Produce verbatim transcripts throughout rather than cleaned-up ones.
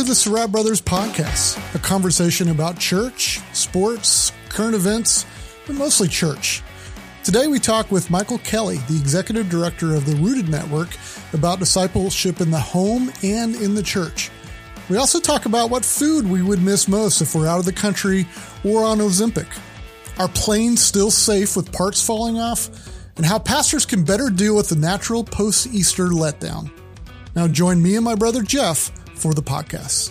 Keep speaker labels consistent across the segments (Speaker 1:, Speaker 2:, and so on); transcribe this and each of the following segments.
Speaker 1: the Surratt Brothers Podcast, a conversation about church, sports, current events, but mostly church. Today we talk with Michael Kelly, the executive director of the Rooted Network, about discipleship in the home and in the church. We also talk about what food we would miss most if we're out of the country or on Ozempic. Are planes still safe with parts falling off? And how pastors can better deal with the natural post-Easter letdown. Now join me and my brother Jeff for the podcast.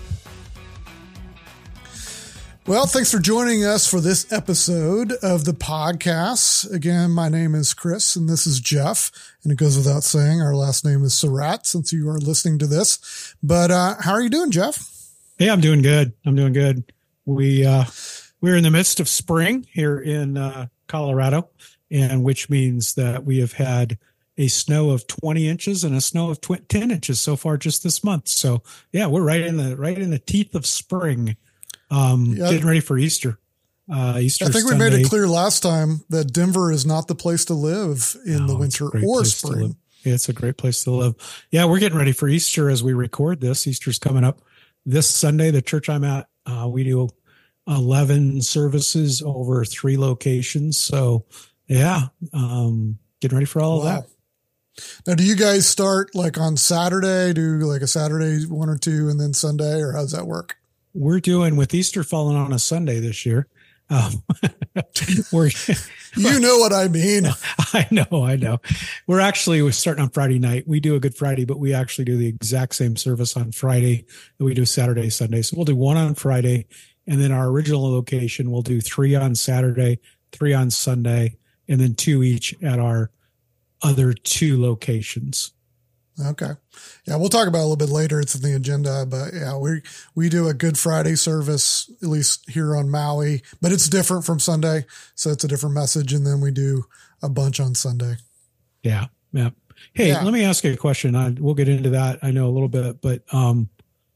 Speaker 1: Well, thanks for joining us for this episode of the podcast. Again, my name is Chris and this is Jeff. And it goes without saying, our last name is Surratt since you are listening to this. But uh, how are you doing, Jeff?
Speaker 2: Hey, I'm doing good. I'm doing good. We, uh, we're in the midst of spring here in uh, Colorado, and which means that we have had a snow of twenty inches and a snow of tw- ten inches so far just this month. So yeah, we're right in the, right in the teeth of spring, um, yeah. Getting ready for Easter. Uh, Easter
Speaker 1: I think
Speaker 2: Sunday.
Speaker 1: We made it clear last time that Denver is not the place to live in no, the winter or spring.
Speaker 2: It's a great place to live. Yeah. We're getting ready for Easter as we record this. Easter's coming up this Sunday. The church I'm at, uh, we do eleven services over three locations. So yeah, um, getting ready for all wow. of that.
Speaker 1: Now, do you guys start like on Saturday, do like a Saturday one or two and then Sunday, or how does that work?
Speaker 2: We're doing with Easter falling on a Sunday this year. Um, we're,
Speaker 1: you know what I mean?
Speaker 2: I know, I know. We're actually, we're starting on Friday night. We do a Good Friday, but we actually do the exact same service on Friday that we do Saturday, Sunday. So we'll do one on Friday, and then our original location, we'll do three on Saturday, three on Sunday, and then two each at our other two locations.
Speaker 1: Okay. Yeah, we'll talk about it a little bit later. It's in the agenda, but yeah, we, we do a Good Friday service, at least here on Maui, but it's different from Sunday. So it's a different message. And then we do a bunch on Sunday.
Speaker 2: Yeah. Yeah. Hey, yeah. Let me ask you a question. I, we'll get into that. I know a little bit, but, um,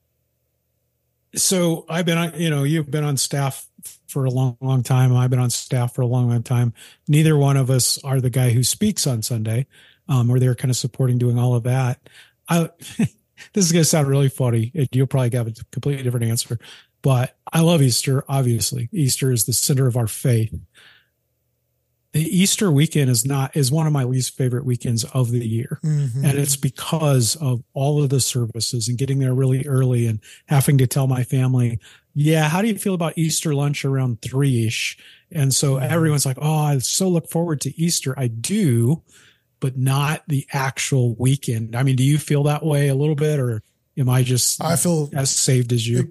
Speaker 2: so I've been on, you know, you've been on staff for a long, long time. I've been on staff for a long, long time. Neither one of us are the guy who speaks on Sunday. Um, or they're kind of supporting doing all of that. I, this is going to sound really funny. You'll probably have a completely different answer, but I love Easter. Obviously, Easter is the center of our faith. The Easter weekend is not, is one of my least favorite weekends of the year. Mm-hmm. And it's because of all of the services and getting there really early and having to tell my family, yeah, how do you feel about Easter lunch around three ish? And so mm-hmm. everyone's like, oh, I so look forward to Easter. I do, but not the actual weekend. I mean, do you feel that way a little bit, or am I just
Speaker 1: I feel
Speaker 2: as saved as you?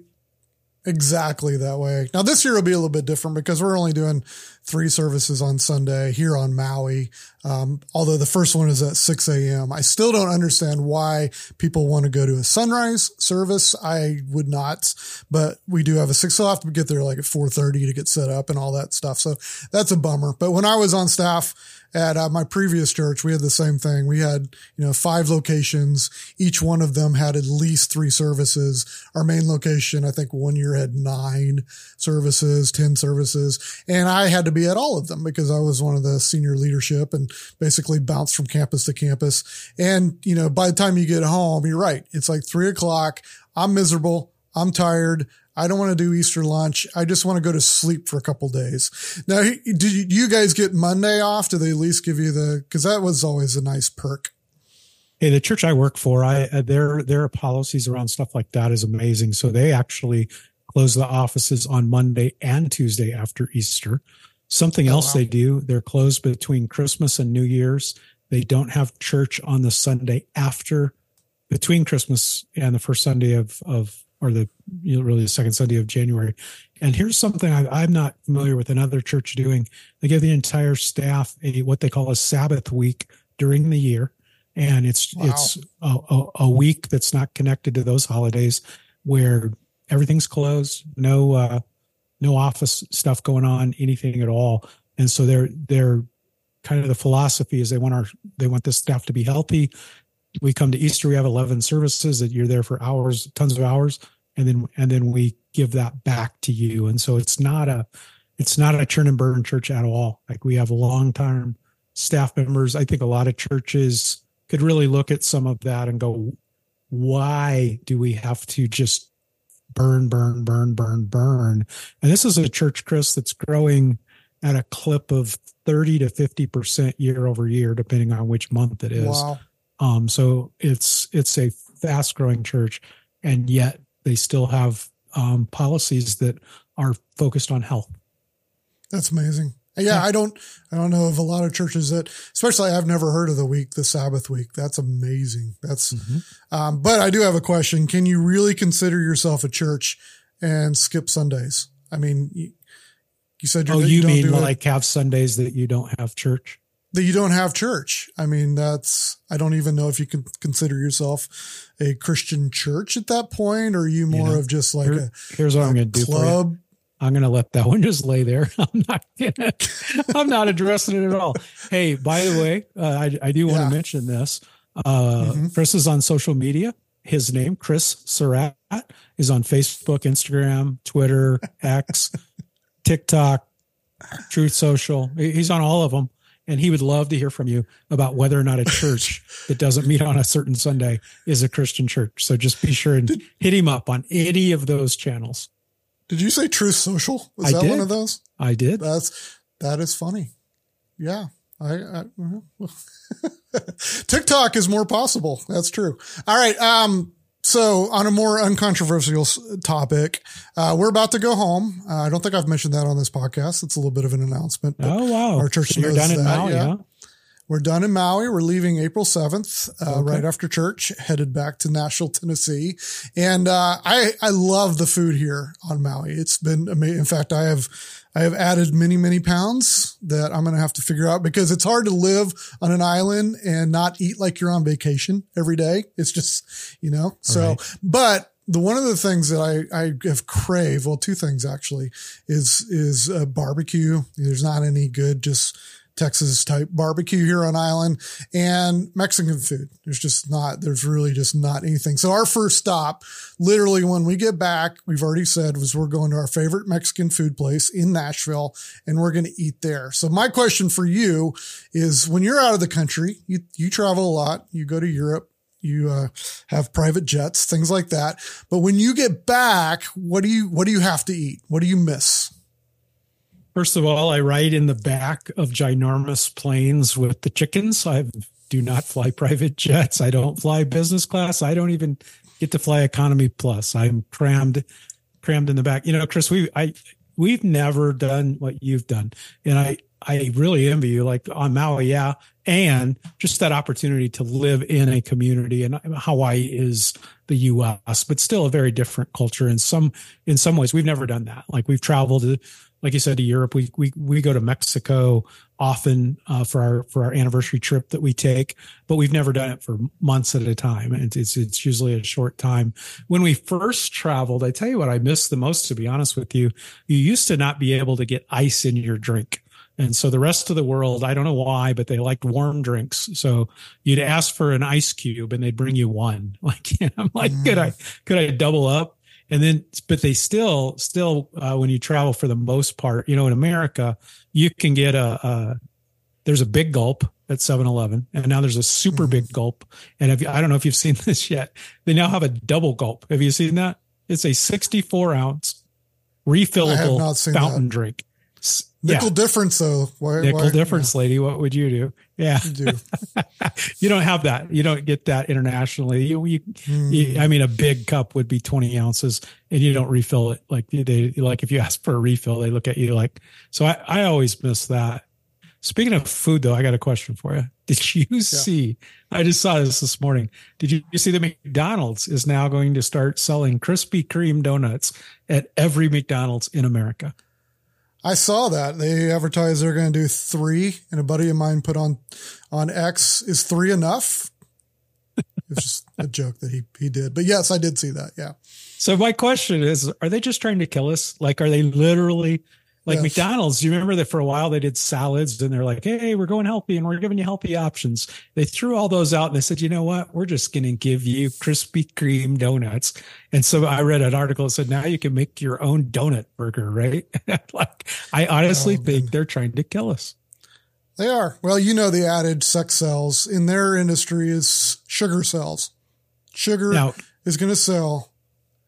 Speaker 1: Exactly that way. Now this year will be a little bit different because we're only doing three services on Sunday here on Maui. Um, although the first one is at six a.m. I still don't understand why people want to go to a sunrise service. I would not, but we do have a six. So I'll have to get there like at four thirty to get set up and all that stuff. So that's a bummer. But when I was on staff at uh, my previous church, we had the same thing. We had, you know, five locations. Each one of them had at least three services. Our main location, I think one year had nine services, ten services. And I had to be at all of them because I was one of the senior leadership and basically bounced from campus to campus. And, you know, by the time you get home, you're right. It's like three o'clock. I'm miserable. I'm tired. I don't want to do Easter lunch. I just want to go to sleep for a couple days. Now, do you guys get Monday off? Do they at least give you the, cause that was always a nice perk.
Speaker 2: Hey, the church I work for, I, their, their policies around stuff like that is amazing. So they actually close the offices on Monday and Tuesday after Easter. Something oh, else wow. they do, they're closed between Christmas and New Year's. They don't have church on the Sunday after, between Christmas and the first Sunday of, of, or the, you know, really the second Sunday of January. And here's something I, I'm not familiar with another church doing. They give the entire staff a, what they call a Sabbath week during the year. And it's, wow. it's a, a, a week that's not connected to those holidays where everything's closed, no, uh, no office stuff going on, anything at all. And so they're, they're kind of the philosophy is they want our, they want the staff to be healthy. We come to Easter, we have eleven services that you're there for hours, tons of hours. And then, and then we give that back to you. And so it's not a, it's not a churn and burn church at all. Like we have long-term staff members. I think a lot of churches could really look at some of that and go, why do we have to just burn, burn, burn, burn, burn. And this is a church, Chris, that's growing at a clip of thirty to fifty percent year over year, depending on which month it is.
Speaker 1: Wow.
Speaker 2: Um, so it's, it's a fast growing church, and yet they still have um, policies that are focused on health.
Speaker 1: That's amazing. Yeah, yeah, I don't, I don't know of a lot of churches that, especially I've never heard of the week, the Sabbath week. That's amazing. That's, mm-hmm. um, but I do have a question. Can you really consider yourself a church and skip Sundays? I mean, you, you said you're,
Speaker 2: oh,
Speaker 1: you,
Speaker 2: you
Speaker 1: don't
Speaker 2: mean
Speaker 1: do
Speaker 2: like have Sundays that you don't have church?
Speaker 1: That you don't have church. I mean, that's, I don't even know if you can consider yourself a Christian church at that point, or are you more you know, of just like
Speaker 2: here,
Speaker 1: a,
Speaker 2: here's what
Speaker 1: a
Speaker 2: I'm going to do for you. I'm going to let that one just lay there. I'm not gonna, I'm not addressing it at all. Hey, by the way, uh, I, I do want yeah. to mention this. Uh, mm-hmm. Chris is on social media. His name, Chris Surratt, is on Facebook, Instagram, Twitter, X, TikTok, Truth Social. He's on all of them. And he would love to hear from you about whether or not a church that doesn't meet on a certain Sunday is a Christian church. So just be sure and did, hit him up on any of those channels.
Speaker 1: Did you say Truth Social? Was
Speaker 2: I
Speaker 1: that
Speaker 2: did.
Speaker 1: one of those?
Speaker 2: I did.
Speaker 1: That's, that is funny. Yeah. I, I TikTok is more possible. That's true. All right. Um, So on a more uncontroversial topic, uh, we're about to go home. Uh, I don't think I've mentioned that on this podcast. It's a little bit of an announcement.
Speaker 2: Oh, wow.
Speaker 1: Our church
Speaker 2: so you're done in
Speaker 1: that,
Speaker 2: Maui,
Speaker 1: yeah.
Speaker 2: huh?
Speaker 1: We're done in Maui. We're leaving April seventh, uh,
Speaker 2: okay.
Speaker 1: right after church, headed back to Nashville, Tennessee. And, uh, I, I love the food here on Maui. It's been amazing. In fact, I have, I have added many, many pounds that I'm going to have to figure out, because it's hard to live on an island and not eat like you're on vacation every day. It's just, you know, so, right. but the, one of the things that I, I have craved, well, two things actually, is, is a barbecue. There's not any good, just Texas type barbecue here on island, and Mexican food. There's just not, there's really just not anything. So our first stop, literally when we get back, we've already said, was we're going to our favorite Mexican food place in Nashville, and we're going to eat there. So my question for you is, when you're out of the country, you, you travel a lot, you go to Europe, you uh, have private jets, things like that. But when you get back, what do you, what do you have to eat? What do you miss?
Speaker 2: First of all, I ride in the back of ginormous planes with the chickens. I do not fly private jets. I don't fly business class. I don't even get to fly economy plus. I'm crammed, crammed in the back. You know, Chris, we, I, we've never done what you've done. And I, I really envy you, like on Maui. Yeah. And just that opportunity to live in a community, and Hawaii is the U S, but still a very different culture. In some, in some ways, we've never done that. Like we've traveled to, like you said, to Europe. We, we, we go to Mexico often, uh, for our, for our anniversary trip that we take, but we've never done it for months at a time. And it's, it's usually a short time. When we first traveled, I tell you what I missed the most, to be honest with you, you used to not be able to get ice in your drink. And so the rest of the world, I don't know why, but they liked warm drinks. So you'd ask for an ice cube and they'd bring you one. Like, you know, I'm like, mm. could I, could I double up? And then, but they still, still, uh, when you travel, for the most part, you know, in America, you can get a, a there's a big gulp at seven eleven, and now there's a super mm. big gulp. And if, I don't know if you've seen this yet, they now have a double gulp. Have you seen that? It's a sixty-four ounce refillable fountain that. drink.
Speaker 1: Nickel
Speaker 2: yeah.
Speaker 1: difference though.
Speaker 2: Why, Nickel why, difference, yeah. lady. What would you do? Yeah. You do. You don't have that. You don't get that internationally. You, you, mm. you, I mean, a big cup would be twenty ounces, and you don't refill it. Like they, like if you ask for a refill, they look at you like, so I, I always miss that. Speaking of food though, I got a question for you. Did you yeah. see, I just saw this this morning. Did you, you see that McDonald's is now going to start selling Krispy Kreme donuts at every McDonald's in America?
Speaker 1: I saw that they advertised they're going to do three, and a buddy of mine put on, on X, is three enough? It's just a joke that he, he did, but yes, I did see that. Yeah.
Speaker 2: So my question is, are they just trying to kill us? Like, are they literally like yes. McDonald's? Do you remember that for a while they did salads and they're like, hey, we're going healthy and we're giving you healthy options. They threw all those out and they said, you know what? We're just going to give you Krispy Kreme donuts. And so I read an article that said, now you can make your own donut burger, right? Like, I honestly oh, think they're trying to kill us.
Speaker 1: They are. Well, you know, the adage, sex sells in their industry is sugar sells. Sugar now, is going to sell.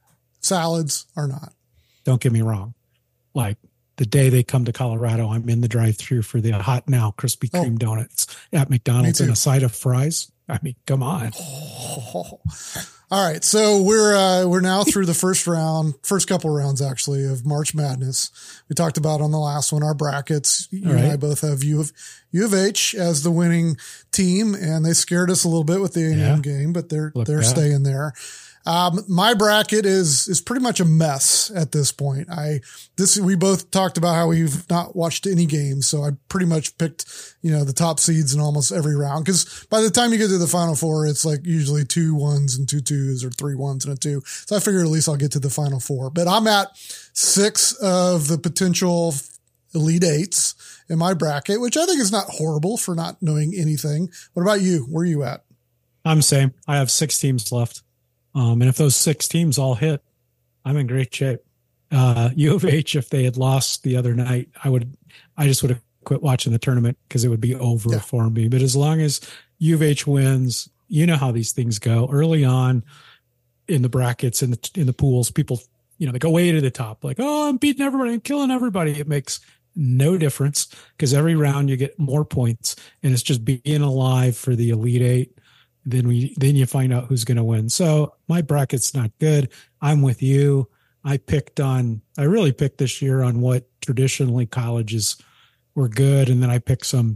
Speaker 1: Salads are not.
Speaker 2: Don't get me wrong. Like the day they come to Colorado, I'm in the drive-thru for the hot now Krispy Kreme oh, donuts at McDonald's and a side of fries. I mean, come on.
Speaker 1: Oh. All right. So we're, uh, we're now through the first round, first couple rounds actually of March Madness. We talked about on the last one, our brackets. You All and right. I both have U of, U of H as the winning team, and they scared us a little bit with the A and M yeah. game, but they're, Look they're bad. staying there. Um, my bracket is, is pretty much a mess at this point. I, this, we both talked about how we've not watched any games. So I pretty much picked, you know, the top seeds in almost every round. Cause by the time you get to the final four, it's like usually two ones and two twos or three ones and a two. So I figure at least I'll get to the final four, but I'm at six of the potential elite eights in my bracket, which I think is not horrible for not knowing anything. What about you? Where are you at?
Speaker 2: I'm same. I have six teams left. Um, and if those six teams all hit, I'm in great shape. Uh, U of H, if they had lost the other night, I would, I just would have quit watching the tournament because it would be over yeah. for me. But as long as U of H wins, you know how these things go early on in the brackets and in, in the pools, people, you know, they go way to the top, like, oh, I'm beating everybody, I'm killing everybody. It makes no difference because every round you get more points and it's just being alive for the Elite Eight. Then we, then you find out who's going to win. So my bracket's not good. I'm with you. I picked on, I really picked this year on what traditionally colleges were good. And then I picked some,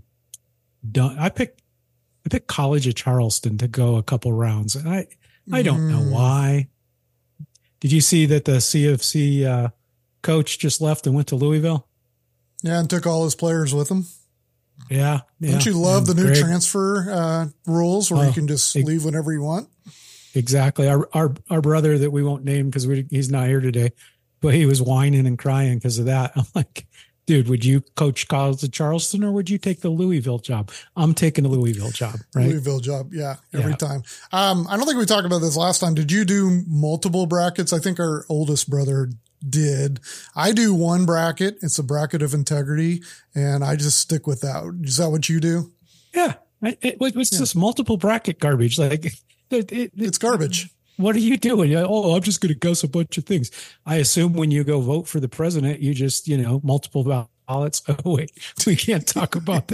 Speaker 2: I picked, I picked College of Charleston to go a couple rounds. And I, I don't know why. Did you see that the C of C uh, coach just left and went to Louisville?
Speaker 1: Yeah. And took all his players with him.
Speaker 2: Yeah, yeah.
Speaker 1: Don't you love and the new Greg, transfer uh, rules where oh, you can just it, leave whenever you want?
Speaker 2: Exactly. Our our our brother that we won't name because we he's not here today, but he was whining and crying because of that. I'm like, dude, would you coach College of Charleston or would you take the Louisville job? I'm taking the Louisville job, right?
Speaker 1: Louisville job, yeah, every yeah. time. Um, I don't think we talked about this last time. Did you do multiple brackets? I think our oldest brother did. I do one bracket. It's a bracket of integrity, and I just stick with that. Is that what you do?
Speaker 2: Yeah. It, it, it's yeah. just multiple bracket garbage. Like it, it,
Speaker 1: it's garbage.
Speaker 2: What are you doing? Oh, I'm just going to guess a bunch of things. I assume when you go vote for the president, you just, you know, multiple ballots. Oh, wait, we can't talk about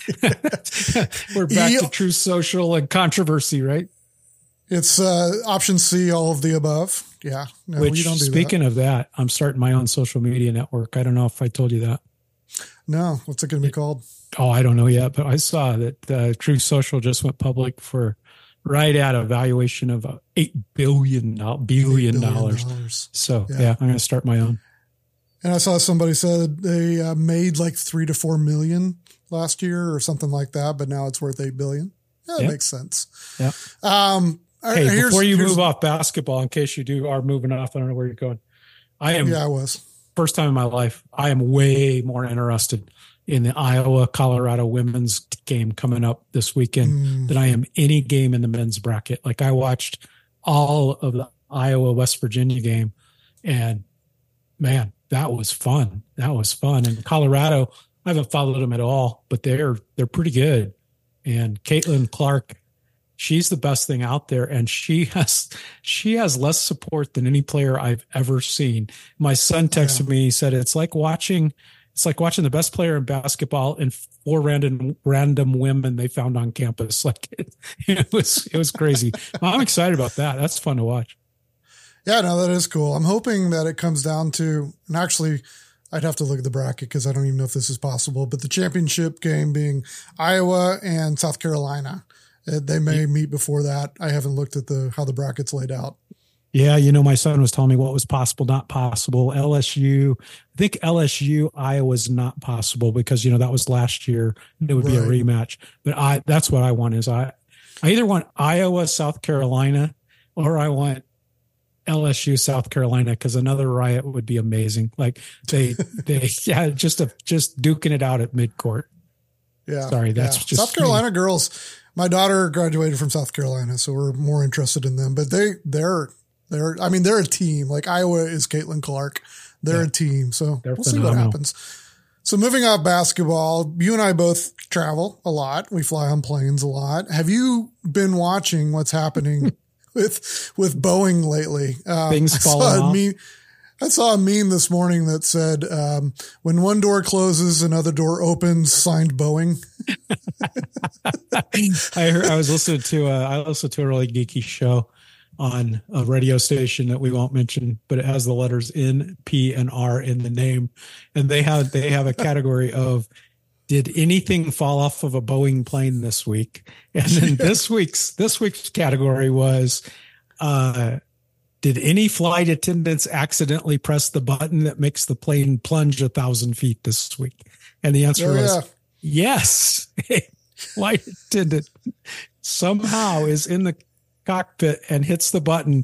Speaker 2: that. We're back e- to Truth Social and controversy, right?
Speaker 1: It's uh, option C, all of the above. Yeah. No,
Speaker 2: Which,
Speaker 1: we don't do
Speaker 2: speaking
Speaker 1: that.
Speaker 2: of that, I'm starting my own social media network. I don't know if I told you that.
Speaker 1: No. What's it going to be called?
Speaker 2: Oh, I don't know yet, but I saw that uh, Truth Social just went public for right at a valuation of uh, eight billion dollars. Billion dollars. So, yeah, yeah I'm going to start my own.
Speaker 1: And I saw somebody said they uh, made like three to four million last year or something like that, but now it's worth eight billion. Yeah, that yep. makes sense.
Speaker 2: Yeah.
Speaker 1: Um,
Speaker 2: Hey, here's, before you move off basketball, in case you do are moving off, I don't know where you're going. I am.
Speaker 1: Yeah, I was.
Speaker 2: First time in my life, I am way more interested in the Iowa Colorado women's game coming up this weekend mm. than I am any game in the men's bracket. Like I watched all of the Iowa West Virginia game, and man, that was fun. That was fun. And Colorado, I haven't followed them at all, but they're they're pretty good. And Caitlin Clark, she's the best thing out there, and she has she has less support than any player I've ever seen. My son texted yeah. me, he said it's like watching it's like watching the best player in basketball and four random random women they found on campus. Like it, it was it was crazy. I'm excited about that. That's fun to watch.
Speaker 1: Yeah, no, that is cool. I'm hoping that it comes down to, and actually I'd have to look at the bracket because I don't even know if this is possible, but the championship game being Iowa and South Carolina. They may meet before that. I haven't looked at the how the bracket's laid out.
Speaker 2: Yeah, you know, my son was telling me what was possible, not possible. L S U, I think L S U, Iowa's not possible because, you know, that was last year. It would right. be a rematch. But I that's what I want is I, I either want Iowa, South Carolina, or I want L S U, South Carolina, because another riot would be amazing. Like they, they, yeah, just a, just duking it out at midcourt.
Speaker 1: Yeah.
Speaker 2: Sorry, that's
Speaker 1: yeah.
Speaker 2: just
Speaker 1: South Carolina me. Girls. My daughter graduated from South Carolina, so we're more interested in them. But they, they're, they're. I mean, they're a team. Like Iowa is Caitlin Clark. They're yeah. a team. So they're we'll phenomenal. See what happens. So moving off basketball, you and I both travel a lot. We fly on planes a lot. Have you been watching what's happening with with Boeing lately. Um,
Speaker 2: Things
Speaker 1: I
Speaker 2: fall
Speaker 1: saw a
Speaker 2: off.
Speaker 1: meme, I saw a meme this morning that said, um, when one door closes, another door opens, signed Boeing.
Speaker 2: I heard, I was listening to a, I listened to a really geeky show on a radio station that we won't mention, but it has the letters N, P, and R in the name. And they have, they have a category of, did anything fall off of a Boeing plane this week? And then this week's, this week's category was, uh, did any flight attendants accidentally press the button that makes the plane plunge a thousand feet this week? And the answer
Speaker 1: Oh,
Speaker 2: was
Speaker 1: yeah.
Speaker 2: yes. Flight attendant somehow is in the cockpit and hits the button.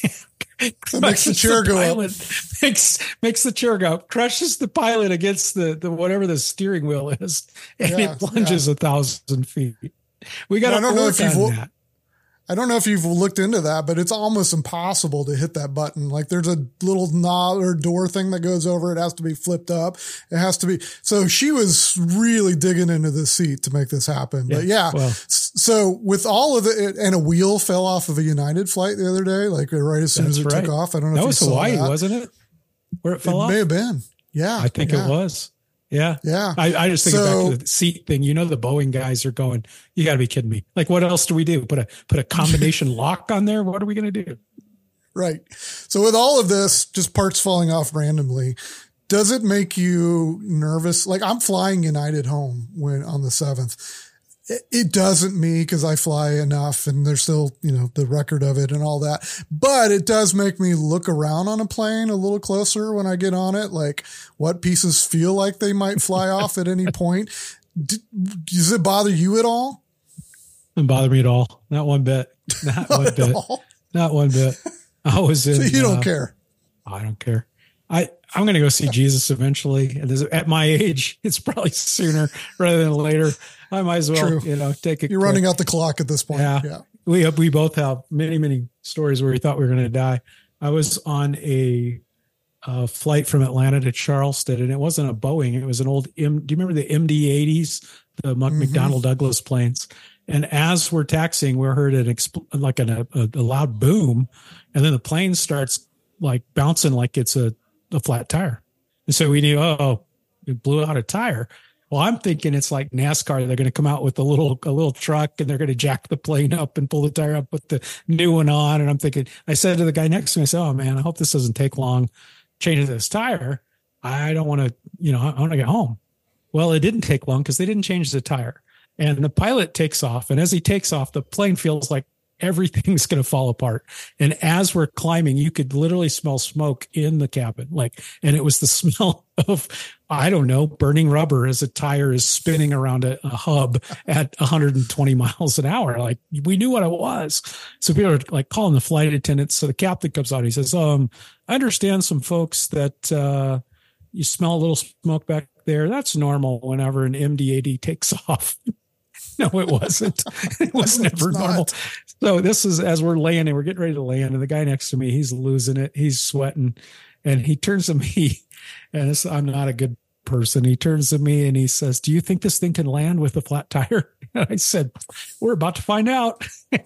Speaker 1: That makes the chair
Speaker 2: the
Speaker 1: go
Speaker 2: pilot,
Speaker 1: up.
Speaker 2: Makes, makes the chair go up, crushes the pilot against the, the whatever the steering wheel is, and
Speaker 1: Yeah,
Speaker 2: it plunges
Speaker 1: yeah.
Speaker 2: a thousand feet. We got
Speaker 1: I
Speaker 2: to
Speaker 1: don't know
Speaker 2: work
Speaker 1: if you've
Speaker 2: on
Speaker 1: wo-
Speaker 2: that.
Speaker 1: I don't know if you've looked into that, but it's almost impossible to hit that button. Like there's a little knob or door thing that goes over. It has to be flipped up. It has to be. So she was really digging into the seat to make this happen. But yeah.
Speaker 2: well.
Speaker 1: S- so with all of it, and a wheel fell off of a United flight the other day, like right as soon as
Speaker 2: That's
Speaker 1: it
Speaker 2: right.
Speaker 1: took off. I don't know
Speaker 2: That
Speaker 1: if
Speaker 2: was
Speaker 1: you saw
Speaker 2: Hawaii,
Speaker 1: that.
Speaker 2: wasn't it? Where it
Speaker 1: It
Speaker 2: fell off?
Speaker 1: may have been. Yeah.
Speaker 2: I think
Speaker 1: yeah.
Speaker 2: it was. Yeah.
Speaker 1: Yeah.
Speaker 2: I, I just think
Speaker 1: So-
Speaker 2: back to the seat thing. You know, the Boeing guys are going, you got to be kidding me. Like, what else do we do? Put a, put a combination lock on there? What are we going to do?
Speaker 1: Right. So with all of this, just parts falling off randomly, does it make you nervous? Like I'm flying United home when on the seventh. It, it doesn't me because I fly enough and there's still, you know, the record of it and all that. But it does make me look around on a plane a little closer when I get on it. Like what pieces feel like they might fly off at any point. D- does it bother you at all?
Speaker 2: Doesn't bother me at all. Not one bit. Not one
Speaker 1: At
Speaker 2: bit.
Speaker 1: all?
Speaker 2: Not one bit. I was in.
Speaker 1: So you don't
Speaker 2: uh,
Speaker 1: care.
Speaker 2: I don't care. I, I'm going to go see Jesus eventually. And this- at my age, it's probably sooner rather than later. I might as well,
Speaker 1: True.
Speaker 2: you know, take a
Speaker 1: You're
Speaker 2: quick-
Speaker 1: running out the clock at this point.
Speaker 2: Yeah.
Speaker 1: Yeah.
Speaker 2: We we both have many, many stories where we thought we were going to die. I was on a, a flight from Atlanta to Charleston, and it wasn't a Boeing. It was an old M. Do you remember the M D eighties, the Mc-
Speaker 1: Mhm.
Speaker 2: McDonnell Douglas planes? And as we're taxiing, we heard an expl- like an, a, a loud boom, and then the plane starts like bouncing like it's a, a flat tire. And so we knew, oh, it blew out a tire. Well, I'm thinking it's like NASCAR. They're going to come out with a little a little truck and they're going to jack the plane up and pull the tire up, put the new one on. And I'm thinking, I said to the guy next to me, I said, oh man, I hope this doesn't take long changing this tire. I don't want to, you know, I want to get home. Well, it didn't take long because they didn't change the tire. And the pilot takes off. And as he takes off, the plane feels like everything's going to fall apart. And as we're climbing, you could literally smell smoke in the cabin. Like, and it was the smell of, I don't know, burning rubber as a tire is spinning around a, a hub at one hundred twenty miles an hour. Like we knew what it was. So people are like calling the flight attendants. So the captain comes out. He says, um, I understand some folks that, uh, you smell a little smoke back there. That's normal whenever an M D eighty takes off. No, it wasn't. It was
Speaker 1: No,
Speaker 2: never
Speaker 1: it's not.
Speaker 2: normal. So this is as we're landing, we're getting ready to land, and the guy next to me, he's losing it. He's sweating, and he turns to me, and this, I'm not a good person. He turns to me and he says, "Do you think this thing can land with a flat tire?" And I said, "We're about to find out."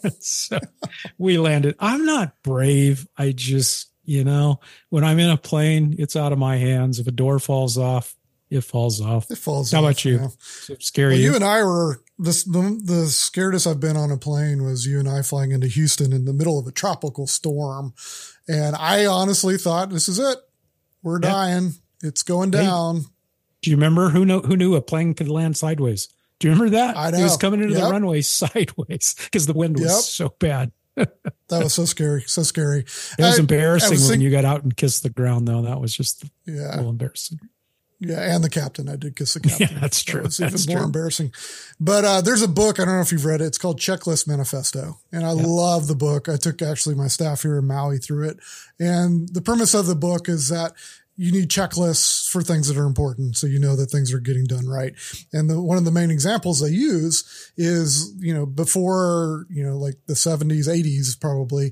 Speaker 2: So we landed. I'm not brave. I just, you know, when I'm in a plane, it's out of my hands. If a door falls off, it falls off.
Speaker 1: It falls
Speaker 2: How
Speaker 1: off,
Speaker 2: about you?
Speaker 1: yeah.
Speaker 2: So scary.
Speaker 1: Well,
Speaker 2: you?
Speaker 1: you and I were this the, the scaredest I've been on a plane was you and I flying into Houston in the middle of a tropical storm, and I honestly thought this is it. We're
Speaker 2: Yeah.
Speaker 1: dying. It's going
Speaker 2: Hey.
Speaker 1: down.
Speaker 2: Do you remember who know who knew a plane could land sideways? Do you remember that?
Speaker 1: I
Speaker 2: It was
Speaker 1: know.
Speaker 2: coming into the
Speaker 1: Yep.
Speaker 2: runway sideways because the wind was
Speaker 1: Yep.
Speaker 2: so bad.
Speaker 1: That was so scary. So scary.
Speaker 2: It was
Speaker 1: I-
Speaker 2: embarrassing
Speaker 1: I was
Speaker 2: when
Speaker 1: think-
Speaker 2: you got out and kissed the ground, though. That was just a
Speaker 1: Yeah.
Speaker 2: little embarrassing.
Speaker 1: Yeah, and the captain. I did kiss the captain.
Speaker 2: Yeah, that's true.
Speaker 1: That was even
Speaker 2: That's
Speaker 1: more
Speaker 2: true.
Speaker 1: embarrassing. But uh, there's a book. I don't know if you've read it. It's called Checklist Manifesto. And I
Speaker 2: Yeah.
Speaker 1: love the book. I took actually my staff here in Maui through it. And the premise of the book is that you need checklists for things that are important. So you know that things are getting done right. And the, one of the main examples they use is, you know, before, you know, like the seventies, eighties, probably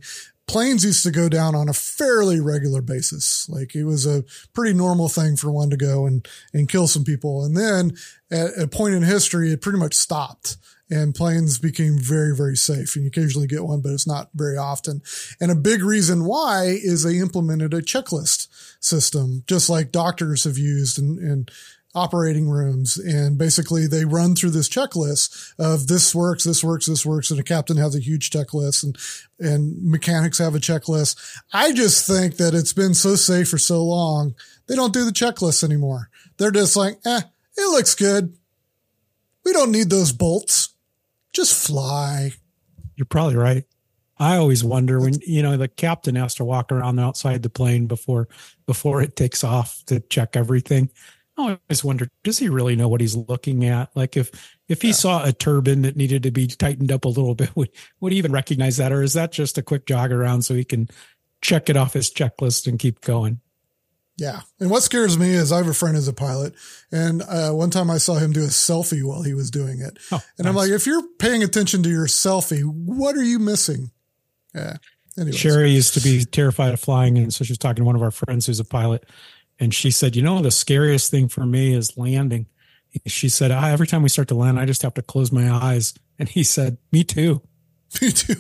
Speaker 1: planes used to go down on a fairly regular basis. Like it was a pretty normal thing for one to go and, and kill some people. And then at a point in history, it pretty much stopped and planes became very, very safe. And you occasionally get one, but it's not very often. And a big reason why is they implemented a checklist system, just like doctors have used in, in operating rooms. And basically they run through this checklist of this works, this works, this works. And a captain has a huge checklist and, and mechanics have a checklist. I just think that it's been so safe for so long. They don't do the checklist anymore. They're just like, eh, it looks good. We don't need those bolts. Just fly.
Speaker 2: You're probably right. I always wonder when, you know, the captain has to walk around outside the plane before, before it takes off to check everything. I always wonder, does he really know what he's looking at? Like if, if he yeah. saw a turbine that needed to be tightened up a little bit, would, would he even recognize that? Or is that just a quick jog around so he can check it off his checklist and keep going?
Speaker 1: Yeah. And what scares me is I have a friend who's a pilot. And uh, one time I saw him do a selfie while he was doing it. Oh, and nice. I'm like, if you're paying attention to your selfie, what are you missing? Yeah. Anyways.
Speaker 2: Sherry used to be terrified of flying. And so she was talking to one of our friends who's a pilot. And she said, you know, the scariest thing for me is landing. She said, ah, every time we start to land, I just have to close my eyes. And he said, me too.
Speaker 1: Me too.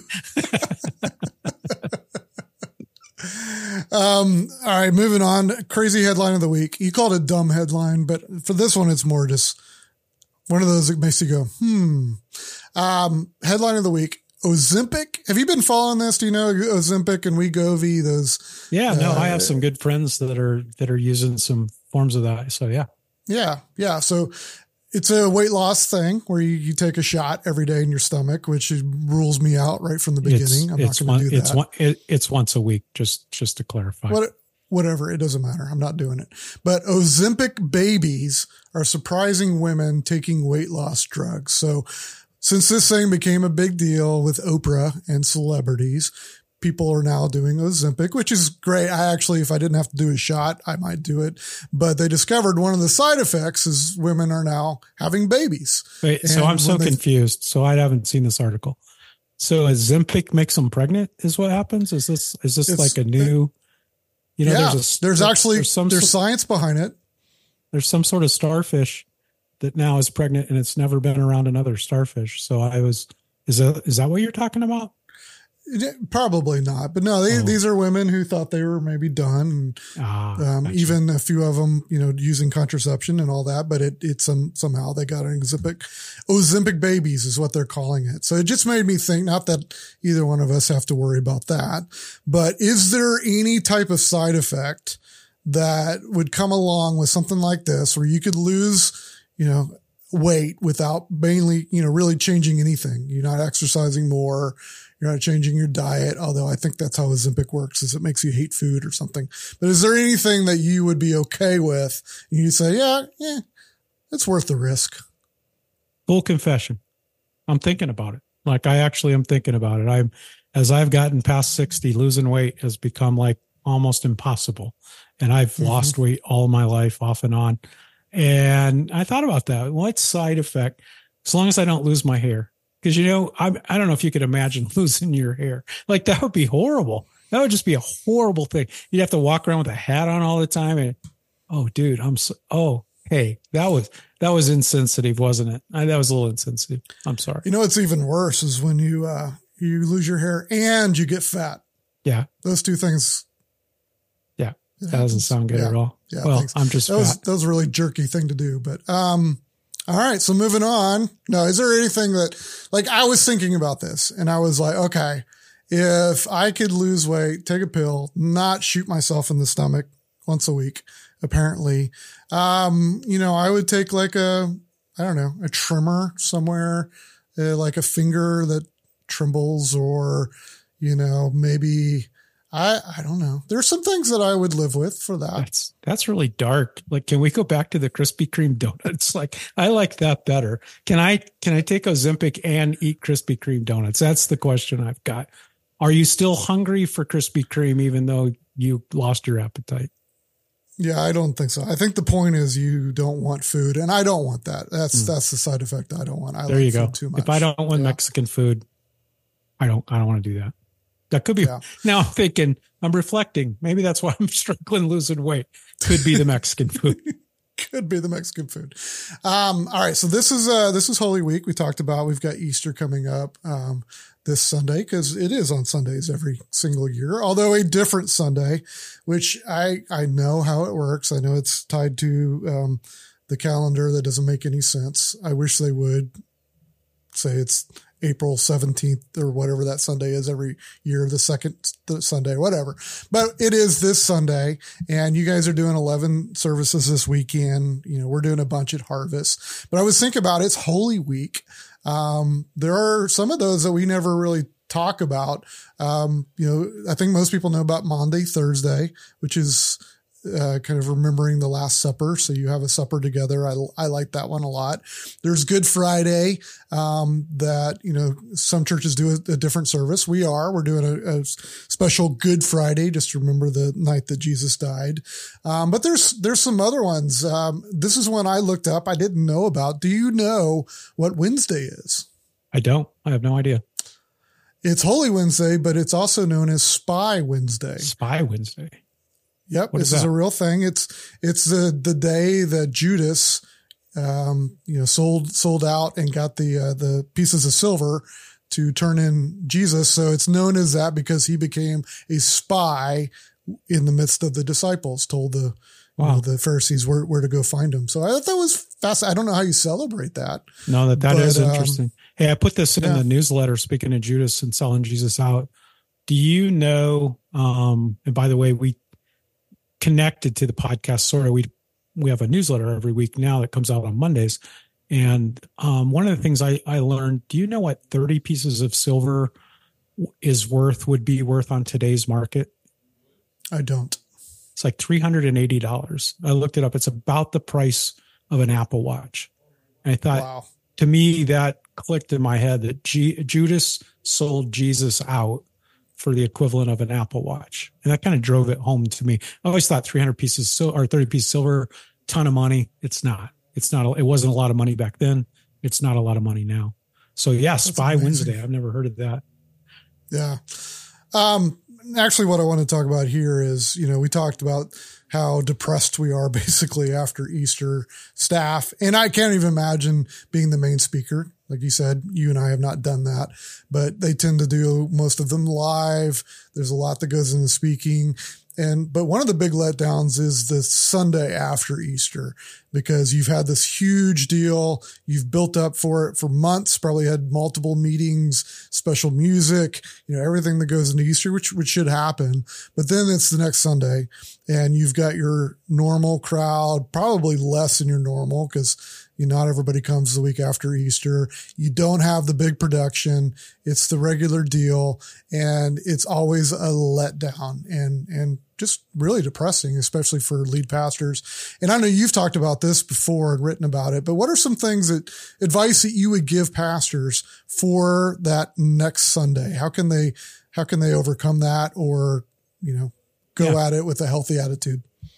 Speaker 1: um, all right, moving on. Crazy headline of the week. You called it a dumb headline, but for this one, it's more just one of those that makes you go, hmm. Um, headline of the week. Ozempic. Have you been following this? Do you know Ozempic and Wegovy? Those.
Speaker 2: Yeah, no, uh, I have some good friends that are, that are using some forms of that. So yeah.
Speaker 1: Yeah. Yeah. So it's a weight loss thing where you, you take a shot every day in your stomach, which rules me out right from the beginning.
Speaker 2: It's,
Speaker 1: I'm
Speaker 2: it's
Speaker 1: not going to do
Speaker 2: it's
Speaker 1: that.
Speaker 2: One, it, it's once a week, just, just to clarify.
Speaker 1: What, whatever. It doesn't matter. I'm not doing it. But Ozempic babies are surprising women taking weight loss drugs. So since this thing became a big deal with Oprah and celebrities, people are now doing Ozempic, which is great. I actually, if I didn't have to do a shot, I might do it. But they discovered one of the side effects is women are now having babies.
Speaker 2: Wait, and so I'm so they, confused. So I haven't seen this article. So Ozempic makes them pregnant is what happens? Is this, is this like a new, you know,
Speaker 1: yeah,
Speaker 2: there's, a,
Speaker 1: there's actually, there's, some there's
Speaker 2: sort,
Speaker 1: science behind it.
Speaker 2: There's some sort of starfish that now is pregnant and it's never been around another starfish. So I was, is that, is that what you're talking about?
Speaker 1: Probably not, but no, they, oh. these are women who thought they were maybe done. And,
Speaker 2: ah,
Speaker 1: um,
Speaker 2: gotcha.
Speaker 1: Even a few of them, you know, using contraception and all that, but it, it's some, somehow they got an Ozempic, Ozempic babies is what they're calling it. So it just made me think, not that either one of us have to worry about that, but is there any type of side effect that would come along with something like this where you could lose, you know, weight without mainly, you know, really changing anything? You're not exercising more. You're not changing your diet. Although I think that's how Ozempic works, is it makes you hate food or something. But is there anything that you would be okay with? And you say, yeah, yeah, it's worth the risk.
Speaker 2: Full confession. I'm thinking about it. Like I actually am thinking about it. I'm, as I've gotten past sixty, losing weight has become like almost impossible. And I've mm-hmm. lost weight all my life off and on. And I thought about that. What side effect, as long as I don't lose my hair? Because, you know, I I don't know if you could imagine losing your hair. Like that would be horrible. That would just be a horrible thing. You'd have to walk around with a hat on all the time. And, oh, dude, I'm so, oh, hey, that was, that was insensitive, wasn't it? I, that was a little insensitive. I'm sorry.
Speaker 1: You know, what's even worse is when you, uh, you lose your hair and you get fat.
Speaker 2: Yeah.
Speaker 1: Those two things.
Speaker 2: Yeah. That doesn't sound good
Speaker 1: yeah.
Speaker 2: at all.
Speaker 1: Yeah.
Speaker 2: Well,
Speaker 1: thanks.
Speaker 2: I'm just,
Speaker 1: that was, that was a really jerky thing to do, but, um, all right. So moving on. Now, is there anything that, like, I was thinking about this and I was like, okay, if I could lose weight, take a pill, not shoot myself in the stomach once a week, apparently, um, you know, I would take like a, I don't know, a trimmer somewhere, uh, like a finger that trembles, or, you know, maybe, I, I don't know. There's some things that I would live with for that.
Speaker 2: That's, that's really dark. Like, can we go back to the Krispy Kreme donuts? Like, I like that better. Can I, can I take Ozempic and eat Krispy Kreme donuts? That's the question I've got. Are you still hungry for Krispy Kreme, even though you lost your appetite?
Speaker 1: Yeah, I don't think so. I think the point is you don't want food, and I don't want that. That's, mm. that's the side effect I don't want. I
Speaker 2: there
Speaker 1: like
Speaker 2: you go.
Speaker 1: Food too much.
Speaker 2: If I don't want
Speaker 1: yeah.
Speaker 2: Mexican food, I don't, I don't want to do that. That could be.
Speaker 1: Yeah.
Speaker 2: Now I'm thinking, I'm reflecting. Maybe that's why I'm struggling losing weight. Could be the Mexican food.
Speaker 1: Could be the Mexican food. Um, all right. So this is, uh, this is Holy Week. We talked about, we've got Easter coming up, um, this Sunday, because it is on Sundays every single year, although a different Sunday, which I, I know how it works. I know it's tied to, um, the calendar. That doesn't make any sense. I wish they would say it's April seventeenth or whatever that Sunday is every year, the second Sunday, whatever. But it is this Sunday, and you guys are doing eleven services this weekend. You know, we're doing a bunch at Harvest. But I was thinking about it, it's Holy Week. Um, there are some of those that we never really talk about. Um, you know, I think most people know about Maundy Thursday, which is Uh, kind of remembering the Last Supper. So you have a supper together. I, I like that one a lot. There's Good Friday, um, that, you know, some churches do a, a different service. We are, we're doing a, a special Good Friday, just to remember the night that Jesus died. Um, but there's, there's some other ones. Um, this is one I looked up. I didn't know about. Do you know what Wednesday is?
Speaker 2: I don't, I have no idea.
Speaker 1: It's Holy Wednesday, but it's also known as Spy Wednesday.
Speaker 2: Spy Wednesday.
Speaker 1: Yep.
Speaker 2: What
Speaker 1: this
Speaker 2: is,
Speaker 1: is a real thing. It's, it's the, the day that Judas, um, you know, sold, sold out and got the, uh, the pieces of silver to turn in Jesus. So it's known as that because he became a spy in the midst of the disciples, told the, wow. you know, the Pharisees where, where to go find him. So I thought that was fascinating. I don't know how you celebrate that.
Speaker 2: No, that, that
Speaker 1: but,
Speaker 2: is interesting. Um, hey, I put this in
Speaker 1: yeah.
Speaker 2: the newsletter, speaking of Judas and selling Jesus out. Do you know, um, and by the way, we, connected to the podcast, sort of, we we have a newsletter every week now that comes out on Mondays, and um, one of the things I I learned. Do you know what thirty pieces of silver is worth? Would be worth on today's market?
Speaker 1: I don't.
Speaker 2: It's like three hundred and eighty dollars. I looked it up. It's about the price of an Apple Watch. And I thought, wow. To me, that clicked in my head that G- Judas sold Jesus out for the equivalent of an Apple Watch. And that kind of drove it home to me. I always thought three hundred pieces so, or thirty pieces silver, ton of money. It's not, it's not, a, it wasn't a lot of money back then. It's not a lot of money now. So yeah, That's Spy amazing. Wednesday. I've never heard of that.
Speaker 1: Yeah. Um, actually what I want to talk about here is, you know, we talked about how depressed we are basically after Easter staff. And I can't even imagine being the main speaker. Like you said, you and I have not done that, but they tend to do most of them live. There's a lot that goes into speaking. And, but one of the big letdowns is the Sunday after Easter, because you've had this huge deal. You've built up for it for months, probably had multiple meetings, special music, you know, everything that goes into Easter, which, which should happen. But then it's the next Sunday and you've got your normal crowd, probably less than your normal, because you know, not everybody comes the week after Easter. You don't have the big production. It's the regular deal, and it's always a letdown and, and just really depressing, especially for lead pastors. And I know you've talked about this before and written about it, but what are some things that advice that you would give pastors for that next Sunday? How can they, how can they overcome that, or, you know, go yeah. at it with a healthy attitude?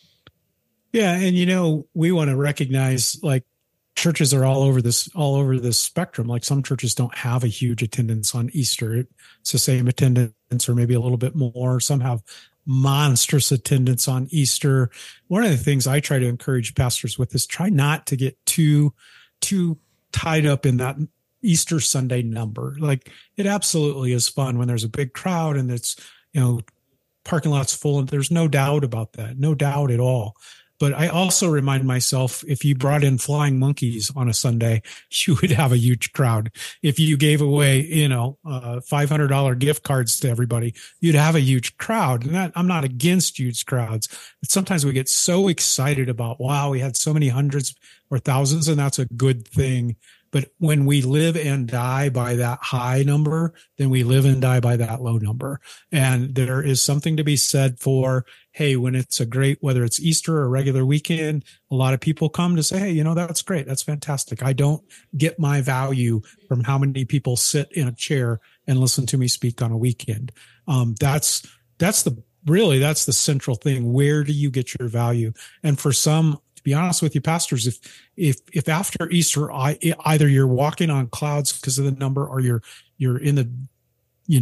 Speaker 2: Yeah. And, you know, we want to recognize, like, churches are all over this, all over this spectrum. Like some churches don't have a huge attendance on Easter. It's the same attendance or maybe a little bit more. Some have monstrous attendance on Easter. One of the things I try to encourage pastors with is try not to get too, too tied up in that Easter Sunday number. Like it absolutely is fun when there's a big crowd and it's, you know, parking lot's full, and there's no doubt about that. No doubt at all. But I also remind myself, if you brought in flying monkeys on a Sunday, you would have a huge crowd. If you gave away, you know, uh, five hundred dollars gift cards to everybody, you'd have a huge crowd. And that, I'm not against huge crowds, but sometimes we get so excited about, wow, we had so many hundreds or thousands, and that's a good thing. But when we live and die by that high number, then we live and die by that low number. And there is something to be said for, hey, when it's a great, whether it's Easter or a regular weekend, a lot of people come to say, hey, you know, that's great. That's fantastic. I don't get my value from how many people sit in a chair and listen to me speak on a weekend. Um, that's, that's the, really, that's the central thing. Where do you get your value? And for some, be honest with you, pastors, if, if, if after Easter, I, either you're walking on clouds because of the number, or you're, you're in the, you know,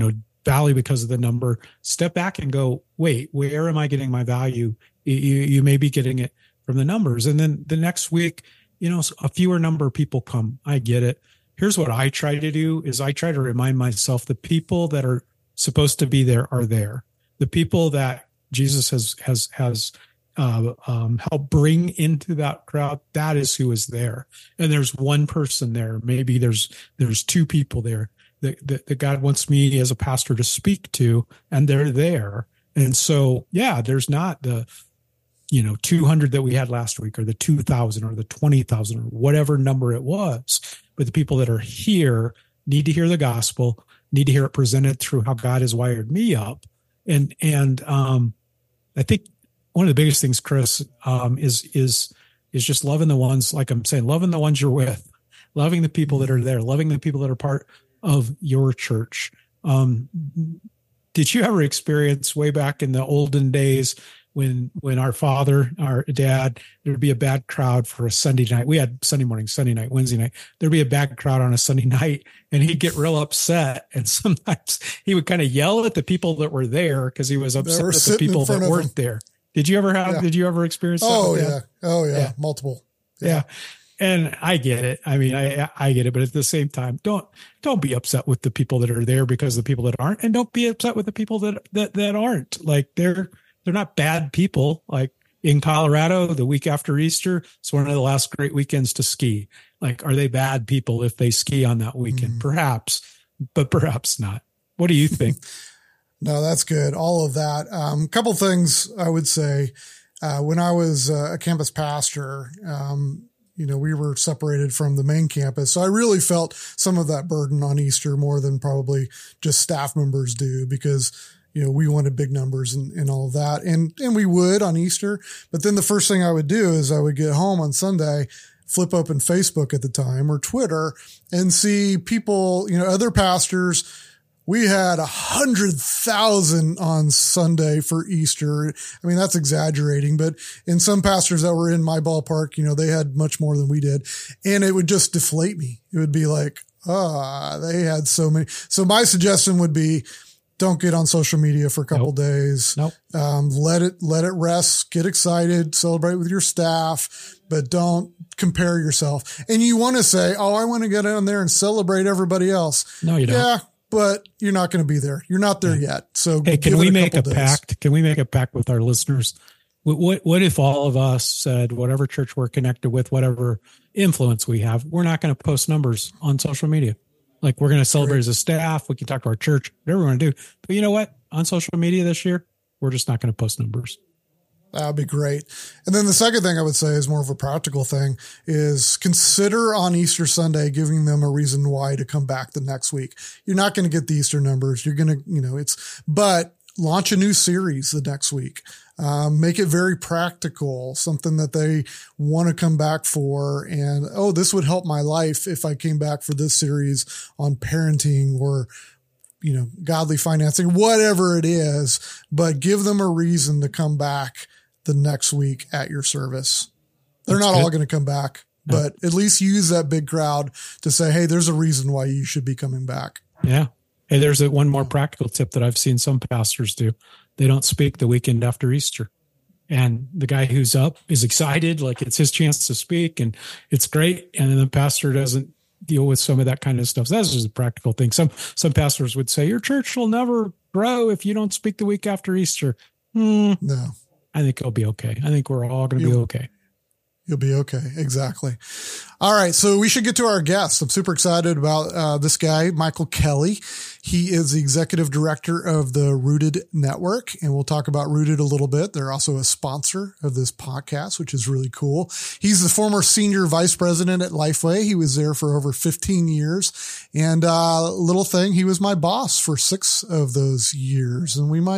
Speaker 2: value because of the number. Step back and go, wait, where am I getting my value? You, you may be getting it from the numbers. And then the next week, you know, a fewer number of people come. I get it. Here's what I try to do is I try to remind myself the people that are supposed to be there are there. The people that Jesus has, has, has, uh, um, helped bring into that crowd, that is who is there. And there's one person there. Maybe there's, there's two people there that, that, that God wants me as a pastor to speak to, and they're there. And so, yeah, there's not the, you know, two hundred that we had last week, or the two thousand, or the twenty thousand, or whatever number it was. But the people that are here need to hear the gospel, need to hear it presented through how God has wired me up. And, and, um, I think one of the biggest things, Chris, um, is, is, is just loving the ones, like I'm saying, loving the ones you're with, loving the people that are there, loving the people that are part of your church. Um, did you ever experience way back in the olden days when, when our father, our dad, there'd be a bad crowd for a Sunday night? We had Sunday morning, Sunday night, Wednesday night. There'd be a bad crowd on a Sunday night, and he'd get real upset. And sometimes he would kind of yell at the people that were there because he was upset with the people that weren't there. Did you ever have, yeah. did you ever experience that?
Speaker 1: Oh, yeah. Oh, yeah. yeah. Multiple.
Speaker 2: Yeah. yeah. And I get it. I mean, I, I get it, but at the same time, don't, don't be upset with the people that are there because of the people that aren't, and don't be upset with the people that, that, that aren't. Like, they're, they're not bad people. Like in Colorado, the week after Easter, it's one of the last great weekends to ski. Like, are they bad people if they ski on that weekend? Mm. Perhaps, but perhaps not. What do you think?
Speaker 1: No, that's good. All of that. Um, couple things I would say, uh, when I was uh, a campus pastor, um, you know, we were separated from the main campus. So I really felt some of that burden on Easter more than probably just staff members do, because, you know, we wanted big numbers and, and all of that. And, and we would on Easter. But then the first thing I would do is I would get home on Sunday, flip open Facebook at the time, or Twitter, and see people, you know, other pastors. We had a hundred thousand on Sunday for Easter. I mean, that's exaggerating, but in some pastors that were in my ballpark, you know, they had much more than we did. And it would just deflate me. It would be like, ah, oh, they had so many. So my suggestion would be, don't get on social media for a couple nope. days.
Speaker 2: Nope.
Speaker 1: Um, let it, let it rest, get excited, celebrate with your staff, but don't compare yourself. And you want to say, oh, I want to get on there and celebrate everybody else.
Speaker 2: No, you don't.
Speaker 1: Yeah. But you're not going to be there. You're not there yet. So
Speaker 2: hey, can we make a pact? Can we make a pact with our listeners? What, what if all of us said, whatever church we're connected with, whatever influence we have, we're not going to post numbers on social media? Like, we're going to celebrate as a staff. We can talk to our church, whatever we want to do. But you know what? On social media this year, we're just not going to post numbers.
Speaker 1: That'd be great. And then the second thing I would say is more of a practical thing, is consider on Easter Sunday giving them a reason why to come back the next week. You're not going to get the Easter numbers. You're going to, you know, it's, but launch a new series the next week. Um, make it very practical, something that they want to come back for. And, oh, this would help my life if I came back for this series on parenting, or, you know, godly financing, whatever it is, but give them a reason to come back the next week at your service. They're That's not good. all going to come back, but no. at least use that big crowd to say, hey, there's a reason why you should be coming back.
Speaker 2: Yeah. Hey, there's a, one more practical tip that I've seen some pastors do. They don't speak the weekend after Easter. And the guy who's up is excited, like it's his chance to speak, and it's great. And then the pastor doesn't deal with some of that kind of stuff. So that's just a practical thing. Some, some pastors would say, your church will never grow if you don't speak the week after Easter. Hmm.
Speaker 1: No.
Speaker 2: I think it'll be okay. I think we're all going to be okay.
Speaker 1: You'll be okay. Exactly. All right. So we should get to our guest. I'm super excited about uh, this guy, Michael Kelly. He is the executive director of the Rooted Network, and we'll talk about Rooted a little bit. They're also a sponsor of this podcast, which is really cool. He's the former senior vice president at Lifeway. He was there for over fifteen years. And uh little thing, he was my boss for six of those years. And we might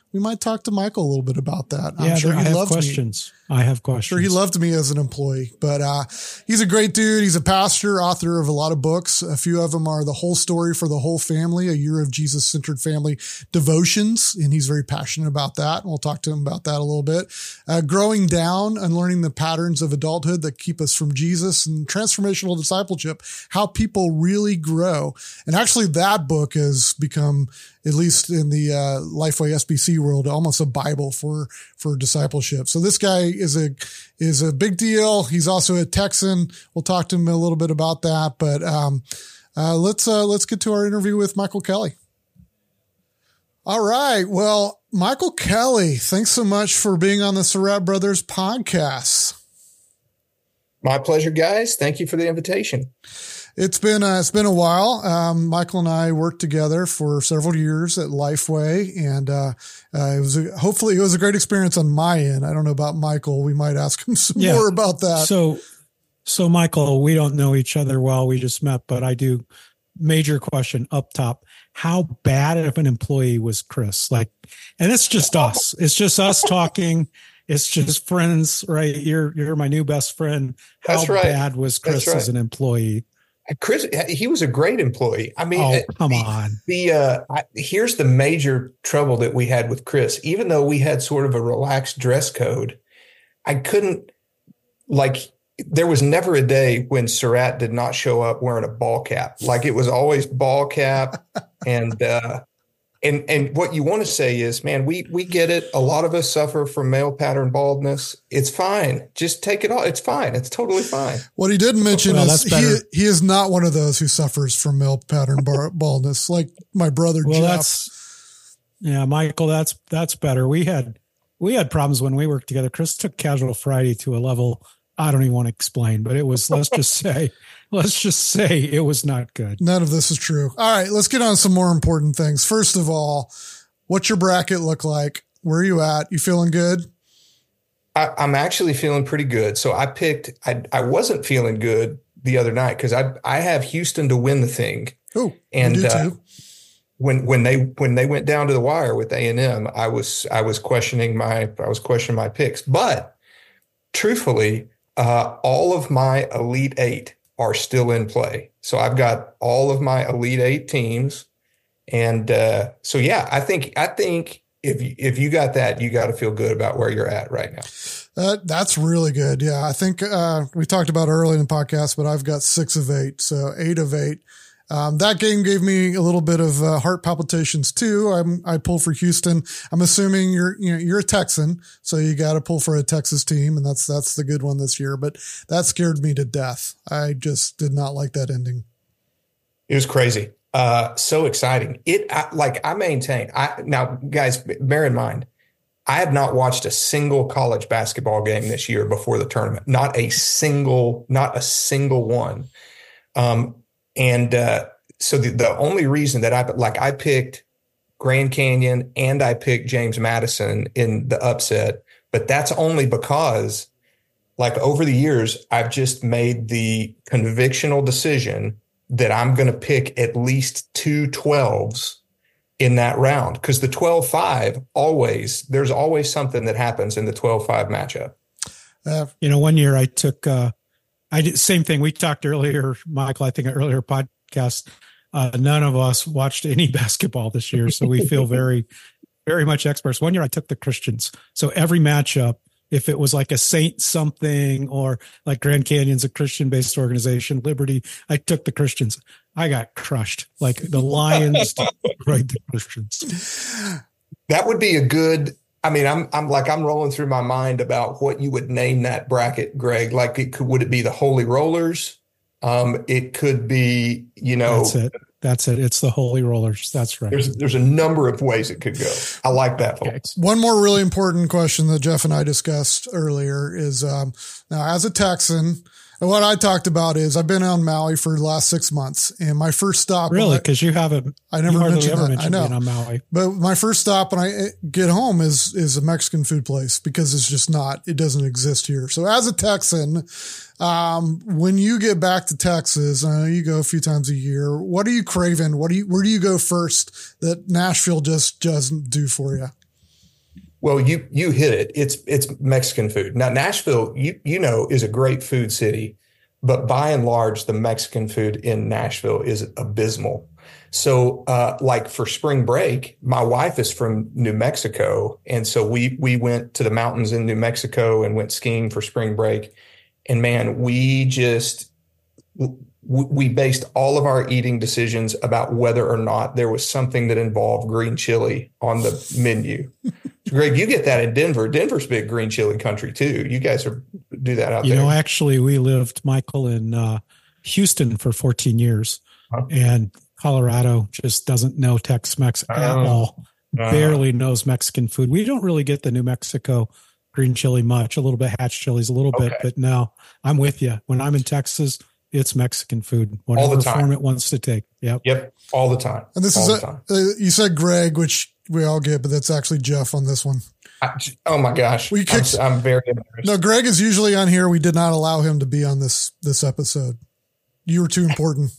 Speaker 1: we might talk to Michael a little bit about that.
Speaker 2: Yeah,
Speaker 1: I'm sure
Speaker 2: there,
Speaker 1: he
Speaker 2: I have
Speaker 1: loved
Speaker 2: questions.
Speaker 1: me.
Speaker 2: I have questions.
Speaker 1: Sure, he loved me as an employee, but uh, he's a great dude. He's a pastor, author of a lot of books. A few of them are The Whole Story for the Whole Family, a year of Jesus-centered family devotions, and he's very passionate about that. And we'll talk to him about that a little bit. Uh, Growing Down, Unlearning the Patterns of Adulthood That Keep Us from Jesus, and Transformational Discipleship, How People Really Grow. And actually that book has become, at least in the uh, Lifeway S B C world, almost a Bible for for discipleship. So this guy is a is a big deal. He's also a Texan. We'll talk to him a little bit about that. But um, uh, let's uh, let's get to our interview with Michael Kelly. All right. Well, Michael Kelly, thanks so much for being on the Surratt Brothers podcast.
Speaker 3: My pleasure, guys. Thank you for the invitation.
Speaker 1: It's been uh, it's been a while. Um, Michael and I worked together for several years at Lifeway, and uh, uh, it was a, hopefully it was a great experience on my end. I don't know about Michael. We might ask him some yeah. more about that.
Speaker 2: So, so Michael, we don't know each other well. We just met, but I do. Major question up top: how bad of an employee was Chris? Like, and it's just us. It's just us talking. It's just friends, right? You're you're my new best friend. How
Speaker 3: That's right.
Speaker 2: bad was Chris
Speaker 3: right.
Speaker 2: as an employee?
Speaker 3: Chris, he was a great employee. I mean,
Speaker 2: oh, come
Speaker 3: the,
Speaker 2: on.
Speaker 3: The uh, I, here's the major trouble that we had with Chris. Even though we had sort of a relaxed dress code, I couldn't like. There was never a day when Surratt did not show up wearing a ball cap. Like it was always ball cap, and uh, and and what you want to say is, man, we we get it. A lot of us suffer from male pattern baldness. It's fine. Just take it all. It's fine. It's totally fine.
Speaker 1: What he didn't mention
Speaker 2: well,
Speaker 1: is he he is not one of those who suffers from male pattern bar- baldness, like my brother
Speaker 2: well,
Speaker 1: Jeff.
Speaker 2: That's, yeah, Michael, that's that's better. We had we had problems when we worked together. Chris took Casual Friday to a level I don't even want to explain, but it was, let's just say, let's just say it was not good.
Speaker 1: None of this is true. All right, let's get on some more important things. First of all, what's your bracket look like? Where are you at? You feeling good?
Speaker 3: I, I'm actually feeling pretty good. So I picked, I, I wasn't feeling good the other night because I I have Houston to win the thing.
Speaker 1: Oh,
Speaker 3: and
Speaker 1: you do
Speaker 3: uh,
Speaker 1: too.
Speaker 3: when when they when they went down to the wire with A and M, I was I was questioning my I was questioning my picks. But truthfully, Uh, all of my Elite Eight are still in play. So I've got all of my Elite Eight teams. And uh, so, yeah, I think I think if, if you got that, you got to feel good about where you're at right now.
Speaker 1: Uh, that's really good. Yeah, I think uh, we talked about it early in the podcast, but I've got six of eight. So eight of eight. Um, that game gave me a little bit of uh, heart palpitations too. I'm, I pulled for Houston. I'm assuming you're, you know, you're a Texan, so you got to pull for a Texas team, and that's, that's the good one this year. But that scared me to death. I just did not like that ending.
Speaker 3: It was crazy. Uh, so exciting. It, I, like I maintain, I, now guys, bear in mind, I have not watched a single college basketball game this year before the tournament. Not a single, not a single one. Um, And uh, so the, the only reason that I like I picked Grand Canyon and I picked James Madison in the upset, but that's only because like over the years, I've just made the convictional decision that I'm going to pick at least two twelves in that round because the twelve five always there's always something that happens in the twelve five matchup.
Speaker 2: Uh, you know, one year I took uh I did same thing. We talked earlier, Michael, I think an earlier podcast, uh, none of us watched any basketball this year. So we feel very, very much experts. One year I took the Christians. So every matchup, if it was like a Saint something or like Grand Canyon's a Christian based organization, Liberty, I took the Christians. I got crushed. Like the Lions destroyed the Christians.
Speaker 3: That would be a good, I mean, I'm I'm like I'm rolling through my mind about what you would name that bracket, Greg. Like, it could, would it be the Holy Rollers? Um, it could be, you know,
Speaker 2: that's it. That's it. It's the Holy Rollers. That's right.
Speaker 3: There's there's a number of ways it could go. I like that, folks.
Speaker 1: One more really important question that Jeff and I discussed earlier is um, now as a Texan. And what I talked about is I've been on Maui for the last six months, and my first stop.
Speaker 2: Really, because you haven't.
Speaker 1: I never mentioned
Speaker 2: ever
Speaker 1: that.
Speaker 2: Mentioned
Speaker 1: I know,
Speaker 2: being on Maui.
Speaker 1: But my first stop when I get home is is a Mexican food place because it's just not. It doesn't exist here. So as a Texan, um, when you get back to Texas, I know you go a few times a year. What are you craving? What do you? Where do you go first that Nashville just doesn't do for you?
Speaker 3: Well, you you hit it. It's it's Mexican food. Now, Nashville, you you know, is a great food city, but by and large, the Mexican food in Nashville is abysmal. So, uh, like for spring break, my wife is from New Mexico, and so we we went to the mountains in New Mexico and went skiing for spring break. And man, we just we based all of our eating decisions about whether or not there was something that involved green chili on the menu. Greg, you get that in Denver. Denver's big green chili country too. You guys are do that out
Speaker 2: you
Speaker 3: there.
Speaker 2: You know, actually, we lived, Michael, in uh, Houston for fourteen years, huh? And Colorado just doesn't know Tex-Mex uh, at all. Uh, Barely knows Mexican food. We don't really get the New Mexico green chili much. A little bit hatch chilies, a little okay. bit, but no, I'm with you. When I'm in Texas, it's Mexican food, whatever
Speaker 3: all the time.
Speaker 2: form it wants to take. Yep.
Speaker 3: Yep. All the time.
Speaker 1: And this
Speaker 3: all
Speaker 1: is, a, uh, you said Greg, which we all get, but that's actually Jeff on this one.
Speaker 3: I, oh my gosh.
Speaker 1: We kicked,
Speaker 3: I'm, I'm very embarrassed.
Speaker 1: No, Greg is usually on here. We did not allow him to be on this, this episode. You were too important.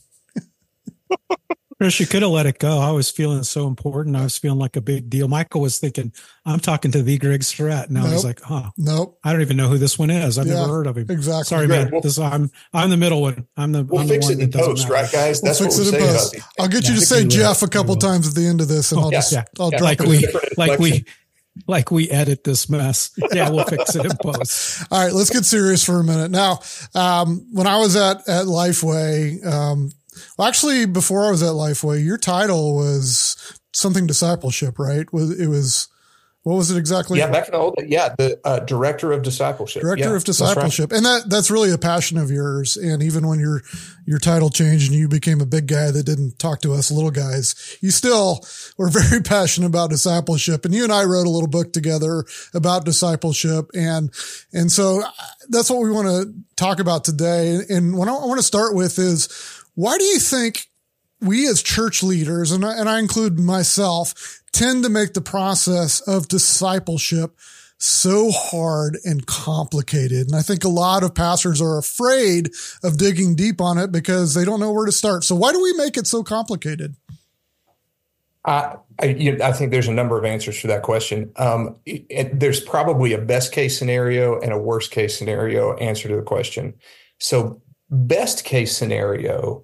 Speaker 2: Chris, you could have let it go. I was feeling so important. I was feeling like a big deal. Michael was thinking, I'm talking to the Greg Surratt. Now nope. He's like, huh.
Speaker 1: Nope.
Speaker 2: I don't even know who this one is. I've yeah, never heard of him.
Speaker 1: Exactly.
Speaker 2: Sorry,
Speaker 1: Greg,
Speaker 2: man.
Speaker 1: We'll,
Speaker 2: this, I'm I'm the middle one. I'm the
Speaker 3: We'll
Speaker 2: I'm
Speaker 3: fix
Speaker 2: the
Speaker 3: it in post, right, guys? That's
Speaker 1: we'll
Speaker 3: what
Speaker 1: fix
Speaker 3: we
Speaker 1: it in
Speaker 3: say
Speaker 1: post.
Speaker 3: about
Speaker 1: I'll get
Speaker 2: yeah,
Speaker 1: you to say Jeff a couple times at the end of this, and I'll
Speaker 2: yeah,
Speaker 1: just
Speaker 2: yeah,
Speaker 1: I'll
Speaker 2: yeah.
Speaker 1: drop
Speaker 2: like
Speaker 1: it.
Speaker 2: we like we like we edit this mess. Yeah, we'll fix it in post.
Speaker 1: All right, let's get serious for a minute. Now, um, when I was at at Lifeway, um, well, actually, before I was at Lifeway, your title was something discipleship, right? Was it was what was it exactly?
Speaker 3: Yeah, back in the old yeah, the uh, director of discipleship.
Speaker 1: Director
Speaker 3: yeah,
Speaker 1: of discipleship,
Speaker 3: that's right.
Speaker 1: And that that's really a passion of yours. And even when your your title changed and you became a big guy that didn't talk to us little guys, you still were very passionate about discipleship. And you and I wrote a little book together about discipleship, and and so that's what we want to talk about today. And what I want to start with is, why do you think we as church leaders, and I, and I include myself, tend to make the process of discipleship so hard and complicated? And I think a lot of pastors are afraid of digging deep on it because they don't know where to start. So why do we make it so complicated?
Speaker 3: I, I, you know, I think there's a number of answers for that question. Um, it, there's probably a best case scenario and a worst case scenario answer to the question. So best case scenario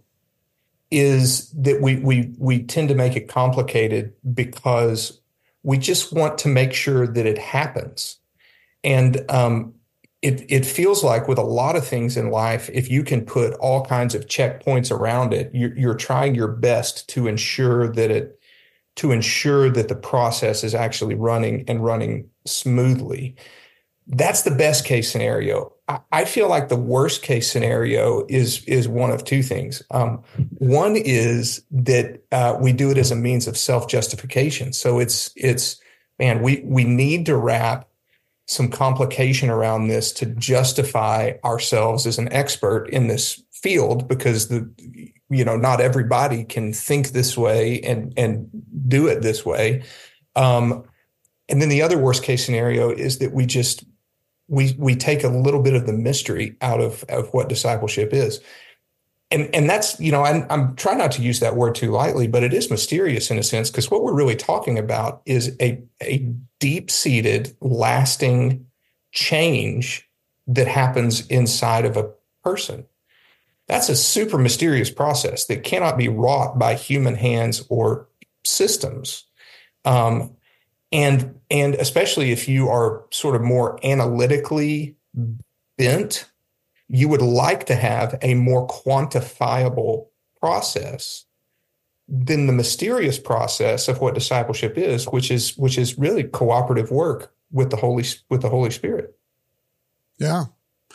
Speaker 3: is that we we we tend to make it complicated because we just want to make sure that it happens. And um, it it feels like with a lot of things in life, if you can put all kinds of checkpoints around it, you're, you're trying your best to ensure that it to ensure that the process is actually running and running smoothly. That's the best case scenario. I, I feel like the worst case scenario is is one of two things. Um, one is that uh, we do it as a means of self-justification. So it's it's man, we we need to wrap some complication around this to justify ourselves as an expert in this field, because the you know not everybody can think this way and and do it this way. Um, and then the other worst case scenario is that we just we we take a little bit of the mystery out of, of what discipleship is. And and that's, you know, I'm, I'm trying not to use that word too lightly, but it is mysterious in a sense, because what we're really talking about is a, a deep-seated, lasting change that happens inside of a person. That's a super mysterious process that cannot be wrought by human hands or systems. Um, And and especially if you are sort of more analytically bent, you would like to have a more quantifiable process than the mysterious process of what discipleship is, which is which is really cooperative work with the Holy with the Holy Spirit.
Speaker 1: Yeah.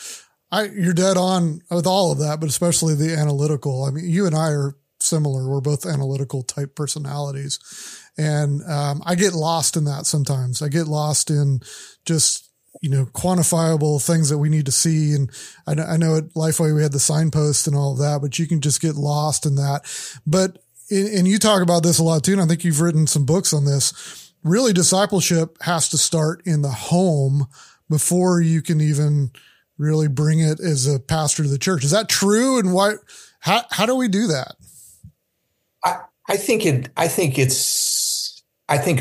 Speaker 1: I you're dead on with all of that, but especially the analytical. I mean, you and I are similar. We're both analytical type personalities. And um, I get lost in that sometimes. I get lost in just, you know, quantifiable things that we need to see. And I know, I know at Lifeway we had the signpost and all of that, but you can just get lost in that. But, and you talk about this a lot too, and I think you've written some books on this. Really, discipleship has to start in the home before you can even really bring it as a pastor to the church. Is that true? And why, how, how do we do that?
Speaker 3: I, I think it, I think it's, I think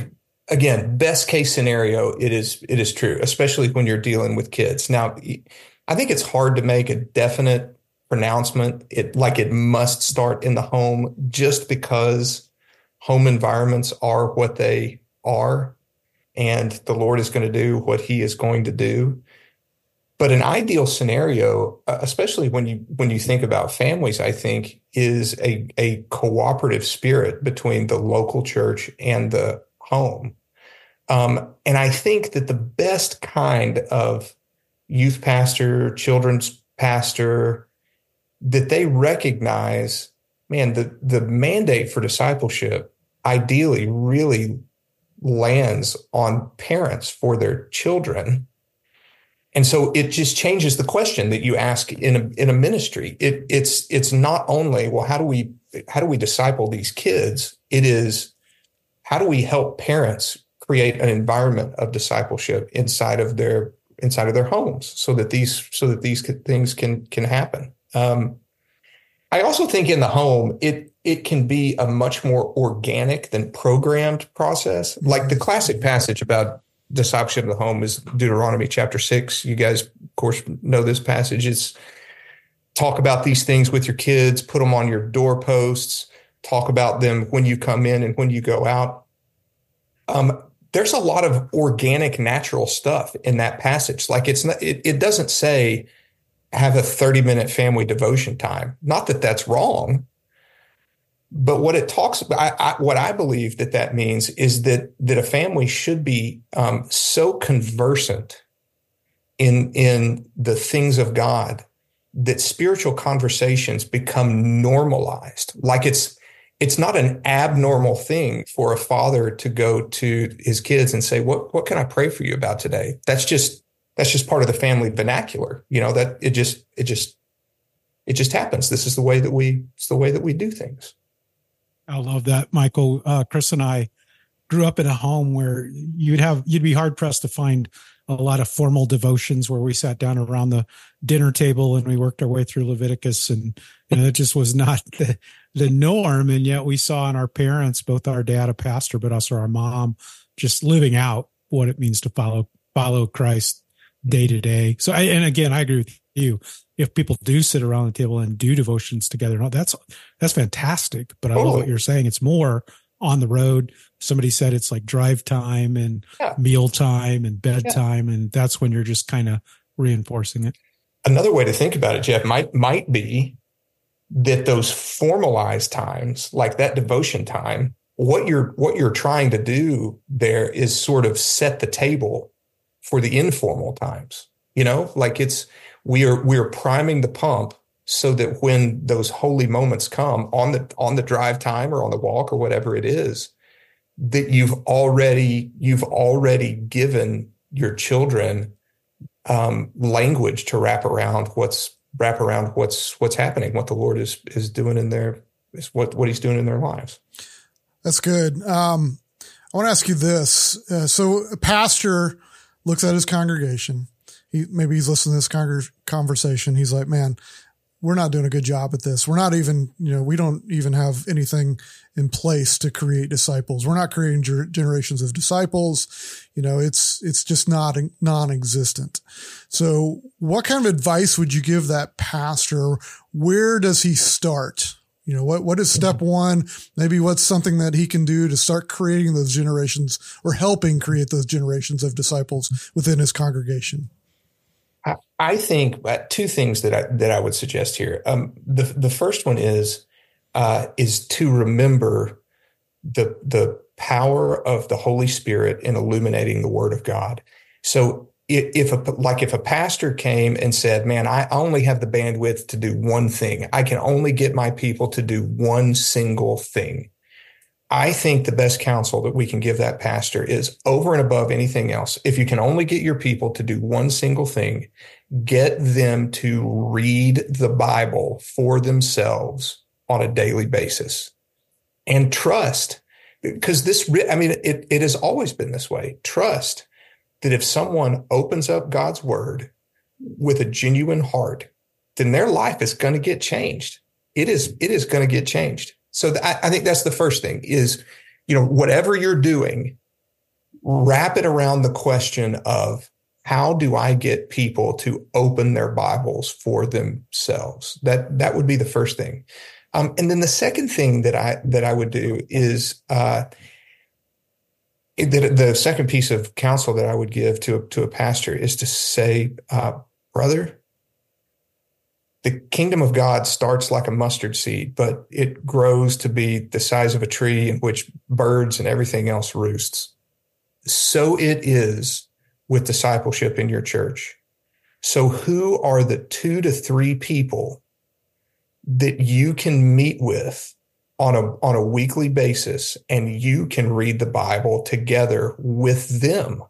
Speaker 3: again, best case scenario, it is it is true, especially when you're dealing with kids. Now, I think it's hard to make a definite pronouncement. It like it must start in the home just because home environments are what they are, and the Lord is going to do what He is going to do. But an ideal scenario, especially when you when you think about families, I think, is a, a cooperative spirit between the local church and the home. Um, and I think that the best kind of youth pastor, children's pastor, that they recognize, man, the, the mandate for discipleship ideally really lands on parents for their children. And so it just changes the question that you ask in a, in a ministry. It, it's it's not only, well, how do we how do we disciple these kids? It is, how do we help parents create an environment of discipleship inside of their inside of their homes, so that these so that these things can can happen. Um, I also think in the home, it it can be a much more organic than programmed process. Like the classic passage about discipleship in the home is Deuteronomy chapter six. You guys, of course, know this passage. It's talk about these things with your kids, put them on your doorposts, talk about them when you come in and when you go out. Um, there's a lot of organic, natural stuff in that passage. Like it's not, it, it doesn't say have a thirty minute family devotion time. Not that that's wrong. But what it talks about, I, I, what I believe that that means is that that a family should be um, so conversant in in the things of God that spiritual conversations become normalized. Like it's it's not an abnormal thing for a father to go to his kids and say, "What what can I pray for you about today?" That's just that's just part of the family vernacular. You know, that it just it just it just happens. This is the way that we it's the way that we do things.
Speaker 2: I love that, Michael. Uh, Chris and I grew up in a home where you'd have you'd be hard pressed to find a lot of formal devotions where we sat down around the dinner table and we worked our way through Leviticus, and you know, it just was not the, the norm. And yet we saw in our parents, both our dad, a pastor, but also our mom, just living out what it means to follow follow Christ day to day. So, I, and again, I agree with you. If people do sit around the table and do devotions together, no, that's that's fantastic. But I totally. love what you're saying. It's more on the road. Somebody said it's like drive time and yeah. meal time and bedtime, yeah. and that's when you're just kind of reinforcing it.
Speaker 3: Another way to think about it, Jeff, might might be that those formalized times, like that devotion time, what you're what you're trying to do there is sort of set the table for the informal times. You know, like it's we are we are priming the pump so that when those holy moments come on the on the drive time or on the walk or whatever it is, that you've already you've already given your children um, language to wrap around what's wrap around what's what's happening, what the Lord is is doing in their is what what He's doing in their lives.
Speaker 1: That's good. Um, I want to ask you this: uh, so a pastor looks at his congregation. He maybe he's listening to this con- conversation. He's like, man, we're not doing a good job at this. We're not even, you know, we don't even have anything in place to create disciples. We're not creating ger- generations of disciples. You know, it's, it's just not non-existent. So what kind of advice would you give that pastor? Where does he start? You know, what, what is step one? Maybe what's something that he can do to start creating those generations or helping create those generations of disciples within his congregation?
Speaker 3: I think two things that I that I would suggest here. Um, the the first one is uh, is to remember the the power of the Holy Spirit in illuminating the Word of God. So if, if a, like if a pastor came and said, "Man, I only have the bandwidth to do one thing. I can only get my people to do one single thing," I think the best counsel that we can give that pastor is, over and above anything else, if you can only get your people to do one single thing, get them to read the Bible for themselves on a daily basis and trust, because this, I mean, it, it has always been this way. Trust that if someone opens up God's word with a genuine heart, then their life is going to get changed. It is, it is going to get changed. So th- I think that's the first thing is, you know, whatever you're doing, wrap it around the question of, how do I get people to open their Bibles for themselves? That that would be the first thing. Um, and then the second thing that I that I would do is uh, the, the second piece of counsel that I would give to to a pastor is to say, uh, brother, the kingdom of God starts like a mustard seed, but it grows to be the size of a tree in which birds and everything else roosts. So it is with discipleship in your church. So who are the two to three people that you can meet with on a, on a weekly basis, and you can read the Bible together with them?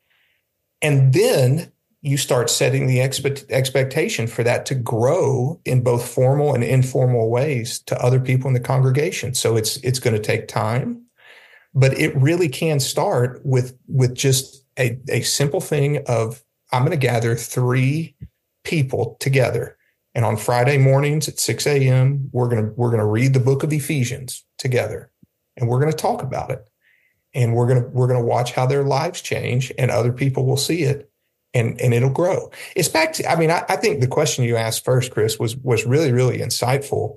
Speaker 3: And then you start setting the expect, expectation for that to grow in both formal and informal ways to other people in the congregation. So it's, it's going to take time, but it really can start with, with just A, a simple thing of, I'm going to gather three people together, and on Friday mornings at six a.m. we're going to we're going to read the book of Ephesians together, and we're going to talk about it, and we're going to we're going to watch how their lives change, and other people will see it, and and it'll grow. It's back to, I mean, I, I think the question you asked first, Chris, was was really really insightful.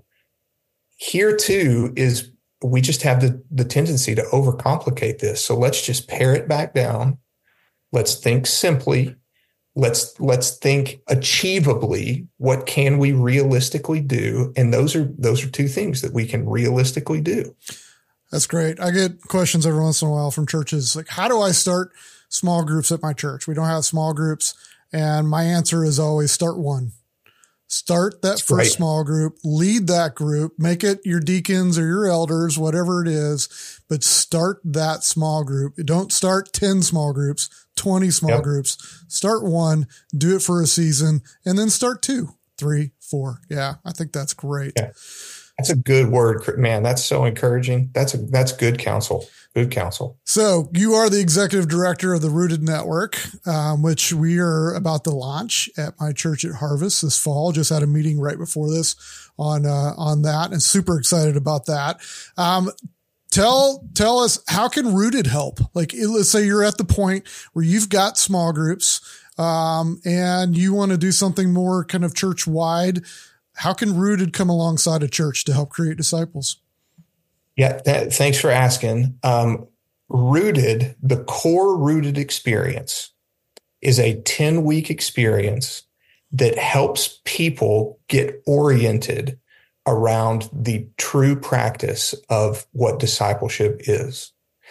Speaker 3: Here too is, we just have the the tendency to overcomplicate this, so let's just pare it back down. Let's think simply. Let's let's think achievably. What can we realistically do? And those are those are two things that we can realistically do.
Speaker 1: That's great. I get questions every once in a while from churches like, how do I start small groups at my church? We don't have small groups. And my answer is always start one. Start that first right. small group, lead that group, make it your deacons or your elders, whatever it is, but start that small group. Don't start ten small groups, twenty small yep. groups. Start one, do it for a season, and then start two, three, four. Yeah, I think that's great.
Speaker 3: Yeah. That's a good word, man. That's so encouraging. That's a, that's good counsel. Good counsel.
Speaker 1: So you are the executive director of the Rooted Network, um, which we are about to launch at my church at Harvest this fall. Just had a meeting right before this on, uh, on that, and super excited about that. Um, tell, tell us, how can Rooted help? Like, let's say you're at the point where you've got small groups, um, and you want to do something more kind of church wide. How can Rooted come alongside a church to help create disciples?
Speaker 3: Yeah, that, thanks for asking. Um, Rooted, the core Rooted experience is a ten-week experience that helps people get oriented around the true practice of what discipleship is.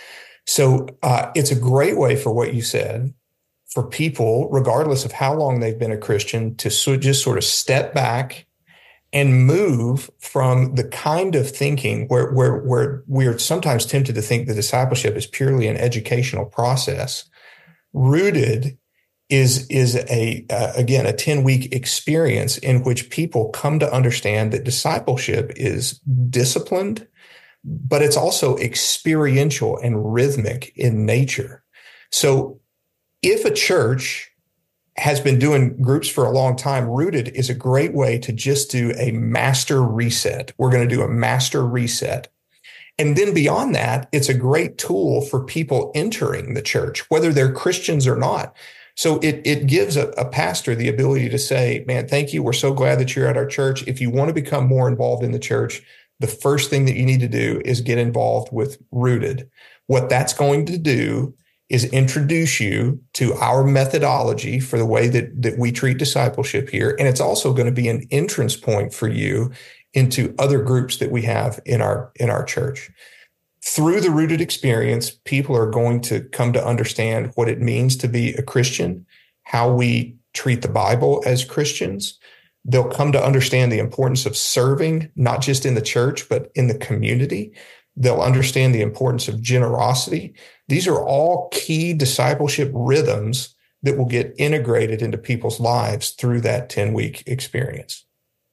Speaker 3: So uh, it's a great way, for what you said, for people, regardless of how long they've been a Christian, to so, just sort of step back and move from the kind of thinking where, where, where we're sometimes tempted to think that discipleship is purely an educational process. Rooted is, is a, uh, again, a ten week experience in which people come to understand that discipleship is disciplined, but it's also experiential and rhythmic in nature. So if a church has been doing groups for a long time, Rooted is a great way to just do a master reset. We're going to do a master reset. And then beyond that, it's a great tool for people entering the church, whether they're Christians or not. So it, it gives a, a pastor the ability to say, man, thank you. We're so glad that you're at our church. If you want to become more involved in the church, the first thing that you need to do is get involved with Rooted. What that's going to do is introduce you to our methodology for the way that, that we treat discipleship here. And it's also going to be an entrance point for you into other groups that we have in our, in our church. Through the Rooted experience, people are going to come to understand what it means to be a Christian, how we treat the Bible as Christians. They'll come to understand the importance of serving, not just in the church, but in the community. They'll understand the importance of generosity. These are all key discipleship rhythms that will get integrated into people's lives through that ten-week experience.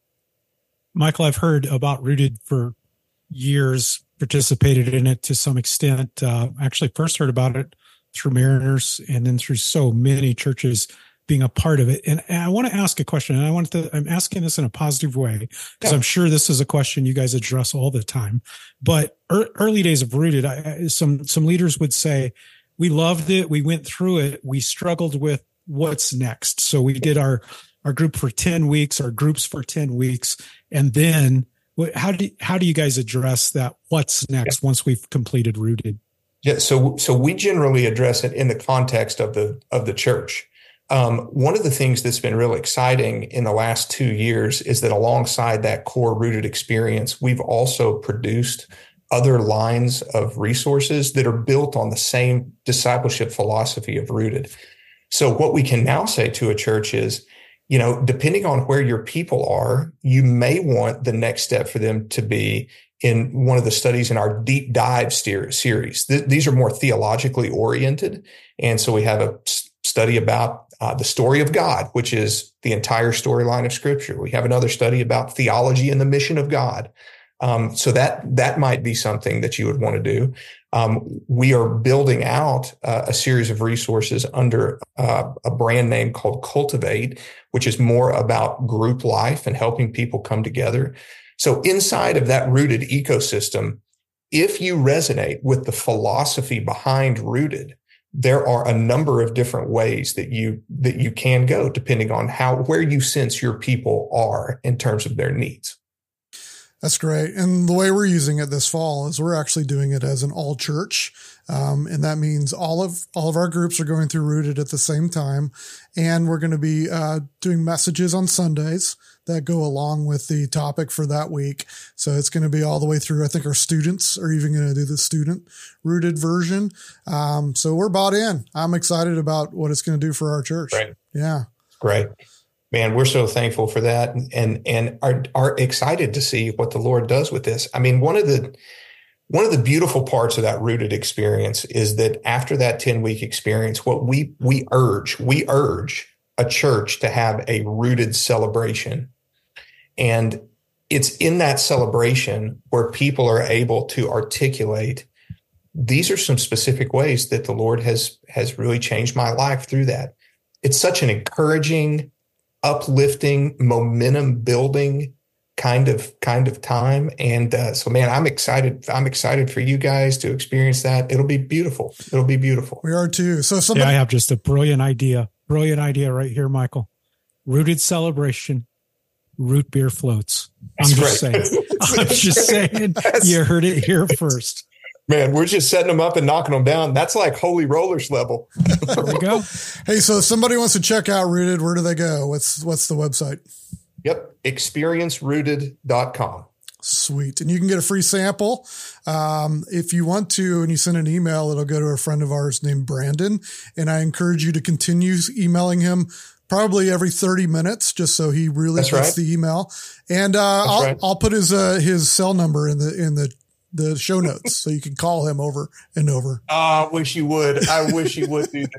Speaker 2: Michael, I've heard about Rooted for years, participated in it to some extent. Uh, actually first heard about it through Mariners and then through so many churches being a part of it. And I want to ask a question, and I want to, I'm asking this in a positive way, because yeah. I'm sure this is a question you guys address all the time. But er, early days of Rooted, I, some, some leaders would say, we loved it. We went through it. We struggled with what's next. So we did our, our group for ten weeks, our groups for ten weeks. And then how do, how do you guys address that? What's next once we've completed Rooted?
Speaker 3: Yeah. So, so we generally address it in the context of the, of the church. Um, one of the things that's been really exciting in the last two years is that alongside that core Rooted experience, we've also produced other lines of resources that are built on the same discipleship philosophy of Rooted. So what we can now say to a church is, you know, depending on where your people are, you may want the next step for them to be in one of the studies in our deep dive series. Th- these are more theologically oriented. And so we have a study about uh, the story of God, which is the entire storyline of Scripture. We have another study about theology and the mission of God. Um, so that that might be something that you would want to do. Um, we are building out uh, a series of resources under uh, a brand name called Cultivate, which is more about group life and helping people come together. So inside of that Rooted ecosystem, if you resonate with the philosophy behind Rooted, there are a number of different ways that you that you can go depending on how where you sense your people are in terms of their needs.
Speaker 1: That's great. And the way we're using it this fall is we're actually doing it as an all church. Um, and that means all of, all of our groups are going through Rooted at the same time. And we're going to be, uh, doing messages on Sundays that go along with the topic for that week. So it's going to be all the way through. I think our students are even going to do the student Rooted version. Um, so we're bought in. I'm excited about what it's going to do for our church.
Speaker 3: Right.
Speaker 1: Yeah.
Speaker 3: Great. Man, we're so thankful for that and and are are excited to see what the Lord does with this. I mean, one of the one of the beautiful parts of that Rooted experience is that after that ten-week experience, what we we urge, we urge a church to have a Rooted celebration. And it's in that celebration where people are able to articulate, these are some specific ways that the Lord has has really changed my life through that. It's such an encouraging, uplifting, momentum building kind of kind of time. And uh, so, man, I'm excited. I'm excited for you guys to experience that. It'll be beautiful. It'll be beautiful.
Speaker 1: We are too. So somebody-
Speaker 2: yeah, I have just a brilliant idea. Brilliant idea right here, Michael. Rooted celebration, root beer floats. I'm
Speaker 3: That's
Speaker 2: just
Speaker 3: great.
Speaker 2: saying. I'm just saying. You heard it here first.
Speaker 3: Man, we're just setting them up and knocking them down. That's like holy rollers level.
Speaker 2: There we go.
Speaker 1: Hey, so if somebody wants to check out Rooted, where do they go? What's what's the website?
Speaker 3: Yep. experience rooted dot com.
Speaker 1: Sweet. And you can get a free sample. Um, if you want to, and you send an email, it'll go to a friend of ours named Brandon. And I encourage you to continue emailing him probably every thirty minutes, just so he really
Speaker 3: That's
Speaker 1: gets
Speaker 3: right.
Speaker 1: the email. And, uh, I'll,
Speaker 3: right.
Speaker 1: I'll put his, uh, his cell number in the, in the, the show notes so you can call him over and over.
Speaker 3: Oh, I wish you would. I wish you would do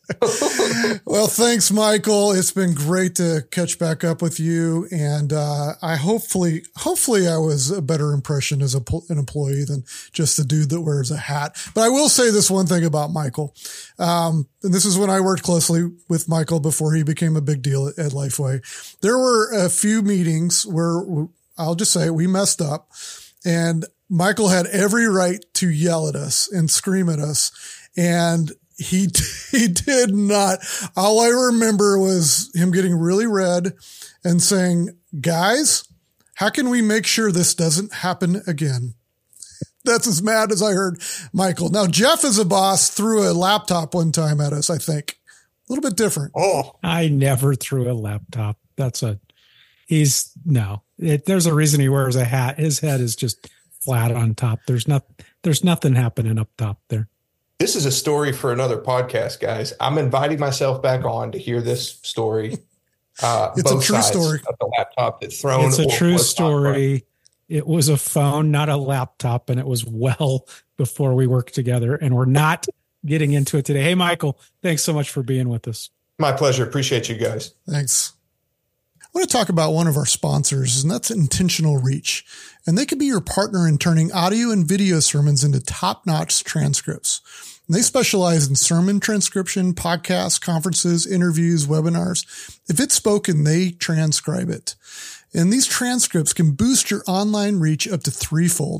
Speaker 3: that.
Speaker 1: Well, thanks, Michael. It's been great to catch back up with you. And, uh, I hopefully, hopefully I was a better impression as a, an employee than just the dude that wears a hat. But I will say this one thing about Michael. Um, and this is when I worked closely with Michael before he became a big deal at, at Lifeway. There were a few meetings where I'll just say we messed up, and Michael had every right to yell at us and scream at us. And he, he did not. All I remember was him getting really red and saying, guys, how can we make sure this doesn't happen again? That's as mad as I heard Michael. Now, Jeff as a boss threw a laptop one time at us, I think. A little bit different.
Speaker 3: Oh,
Speaker 2: I never threw a laptop. That's a, he's no, it, there's a reason he wears a hat. His head is just flat on top. There's not, there's nothing happening up top there.
Speaker 3: this is a story for another podcast, guys. I'm inviting myself back on to hear this story. Uh,
Speaker 1: it's
Speaker 3: both
Speaker 1: a true
Speaker 3: sides
Speaker 1: story
Speaker 3: of the laptop that's thrown.
Speaker 2: It's a
Speaker 3: or
Speaker 2: true
Speaker 3: was
Speaker 2: story. It was a phone, not a laptop, and it was well before we worked together. And we're not getting into it today. Hey, Michael, thanks so much for being with us.
Speaker 3: My pleasure. Appreciate you guys.
Speaker 1: Thanks. I want to talk about one of our sponsors, and that's Intentional Reach. And they could be your partner in turning audio and video sermons into top-notch transcripts. And they specialize in sermon transcription, podcasts, conferences, interviews, webinars. If it's spoken, they transcribe it. And these transcripts can boost your online reach up to threefold.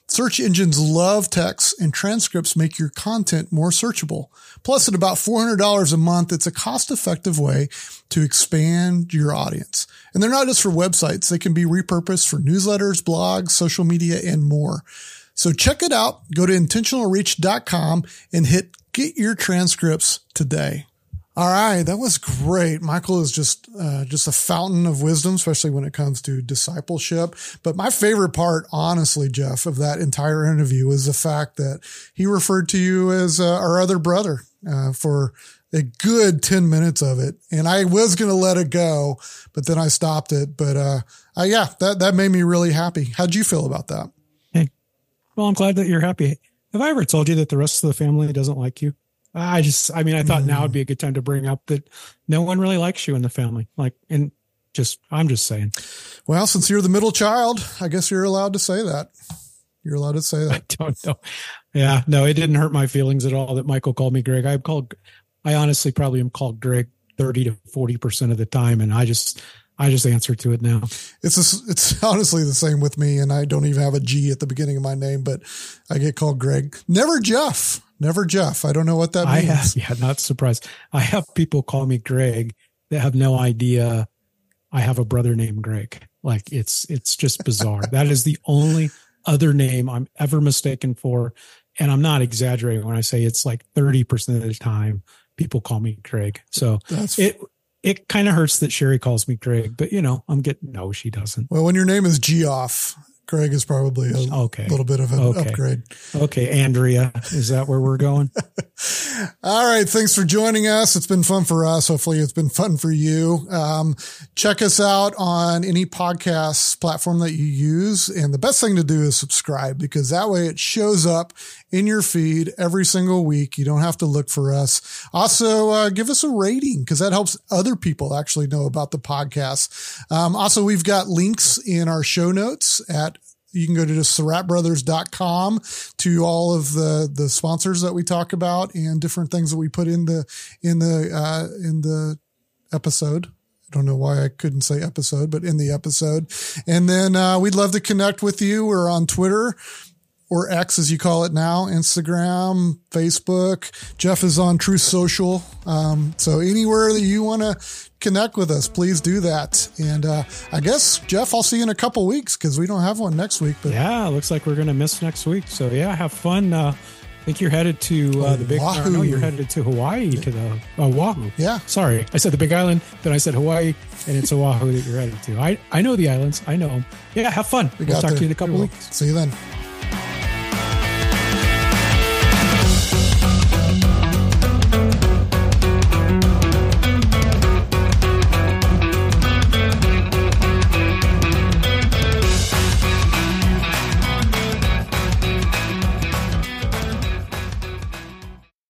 Speaker 1: Search engines love text, and transcripts make your content more searchable. Plus, at about four hundred dollars a month, it's a cost-effective way to expand your audience. And they're not just for websites. They can be repurposed for newsletters, blogs, social media, and more. So check it out. Go to intentional reach dot com and hit Get Your Transcripts today. All right. That was great. Michael is just, uh, just a fountain of wisdom, especially when it comes to discipleship. But my favorite part, honestly, Jeff, of that entire interview was the fact that he referred to you as uh, our other brother, uh, for a good ten minutes of it. And I was going to let it go, but then I stopped it. But, uh, uh, yeah, that, that made me really happy. How'd you feel about that?
Speaker 2: Hey, well, I'm glad that you're happy. Have I ever told you that the rest of the family doesn't like you? I just, I mean, I thought mm. now would be a good time to bring up that no one really likes you in the family. Like, and just, I'm just saying.
Speaker 1: Well, since you're the middle child, I guess you're allowed to say that. You're allowed to say that.
Speaker 2: I don't know. Yeah, no, it didn't hurt my feelings at all that Michael called me Greg. I'm called, I honestly probably am called Greg thirty to forty percent of the time. And I just, I just answer to it now.
Speaker 1: It's a, it's honestly the same with me. And I don't even have a G at the beginning of my name, but I get called Greg. Never Jeff. Never Jeff. I don't know what that means.
Speaker 2: I have, yeah, not surprised. I have people call me Greg that have no idea I have a brother named Greg. Like it's, it's just bizarre. That is the only other name I'm ever mistaken for. And I'm not exaggerating when I say it's like thirty percent of the time people call me Greg. So That's it, it kind of hurts that Sherry calls me Greg, but you know, I'm getting, no, she doesn't.
Speaker 1: Well, when your name is Geoff, Greg is probably a okay. little bit of an
Speaker 2: okay.
Speaker 1: upgrade.
Speaker 2: Okay, Andrea, is that where we're going?
Speaker 1: All right, thanks for joining us. It's been fun for us. Hopefully it's been fun for you. Um, check us out on any podcast platform that you use. And the best thing to do is subscribe, because that way it shows up in your feed every single week. You don't have to look for us. Also, uh, give us a rating, because that helps other people actually know about the podcast. Um, also, we've got links in our show notes at You can go to just surratt brothers dot com to all of the, the sponsors that we talk about and different things that we put in the, in the, uh, in the episode. I don't know why I couldn't say episode, but in the episode. And then, uh, we'd love to connect with you. We're on Twitter, or X as you call it now, Instagram, Facebook. Jeff is on Truth Social. Um, so anywhere that you want to connect with us, please do that. And uh, I guess, Jeff, I'll see you in a couple weeks, because we don't have one next week. But
Speaker 2: yeah, it looks like we're going to miss next week. So yeah, have fun. Uh, I think you're headed to uh, the big,
Speaker 1: Oahu.
Speaker 2: No, you're headed to Hawaii, to the uh, Oahu.
Speaker 1: Yeah.
Speaker 2: Sorry. I said the big island, then I said Hawaii, and it's Oahu that you're headed to. I, I know the islands. I know them. Yeah, have fun. We we'll talk to you in a couple weeks.
Speaker 1: See you then.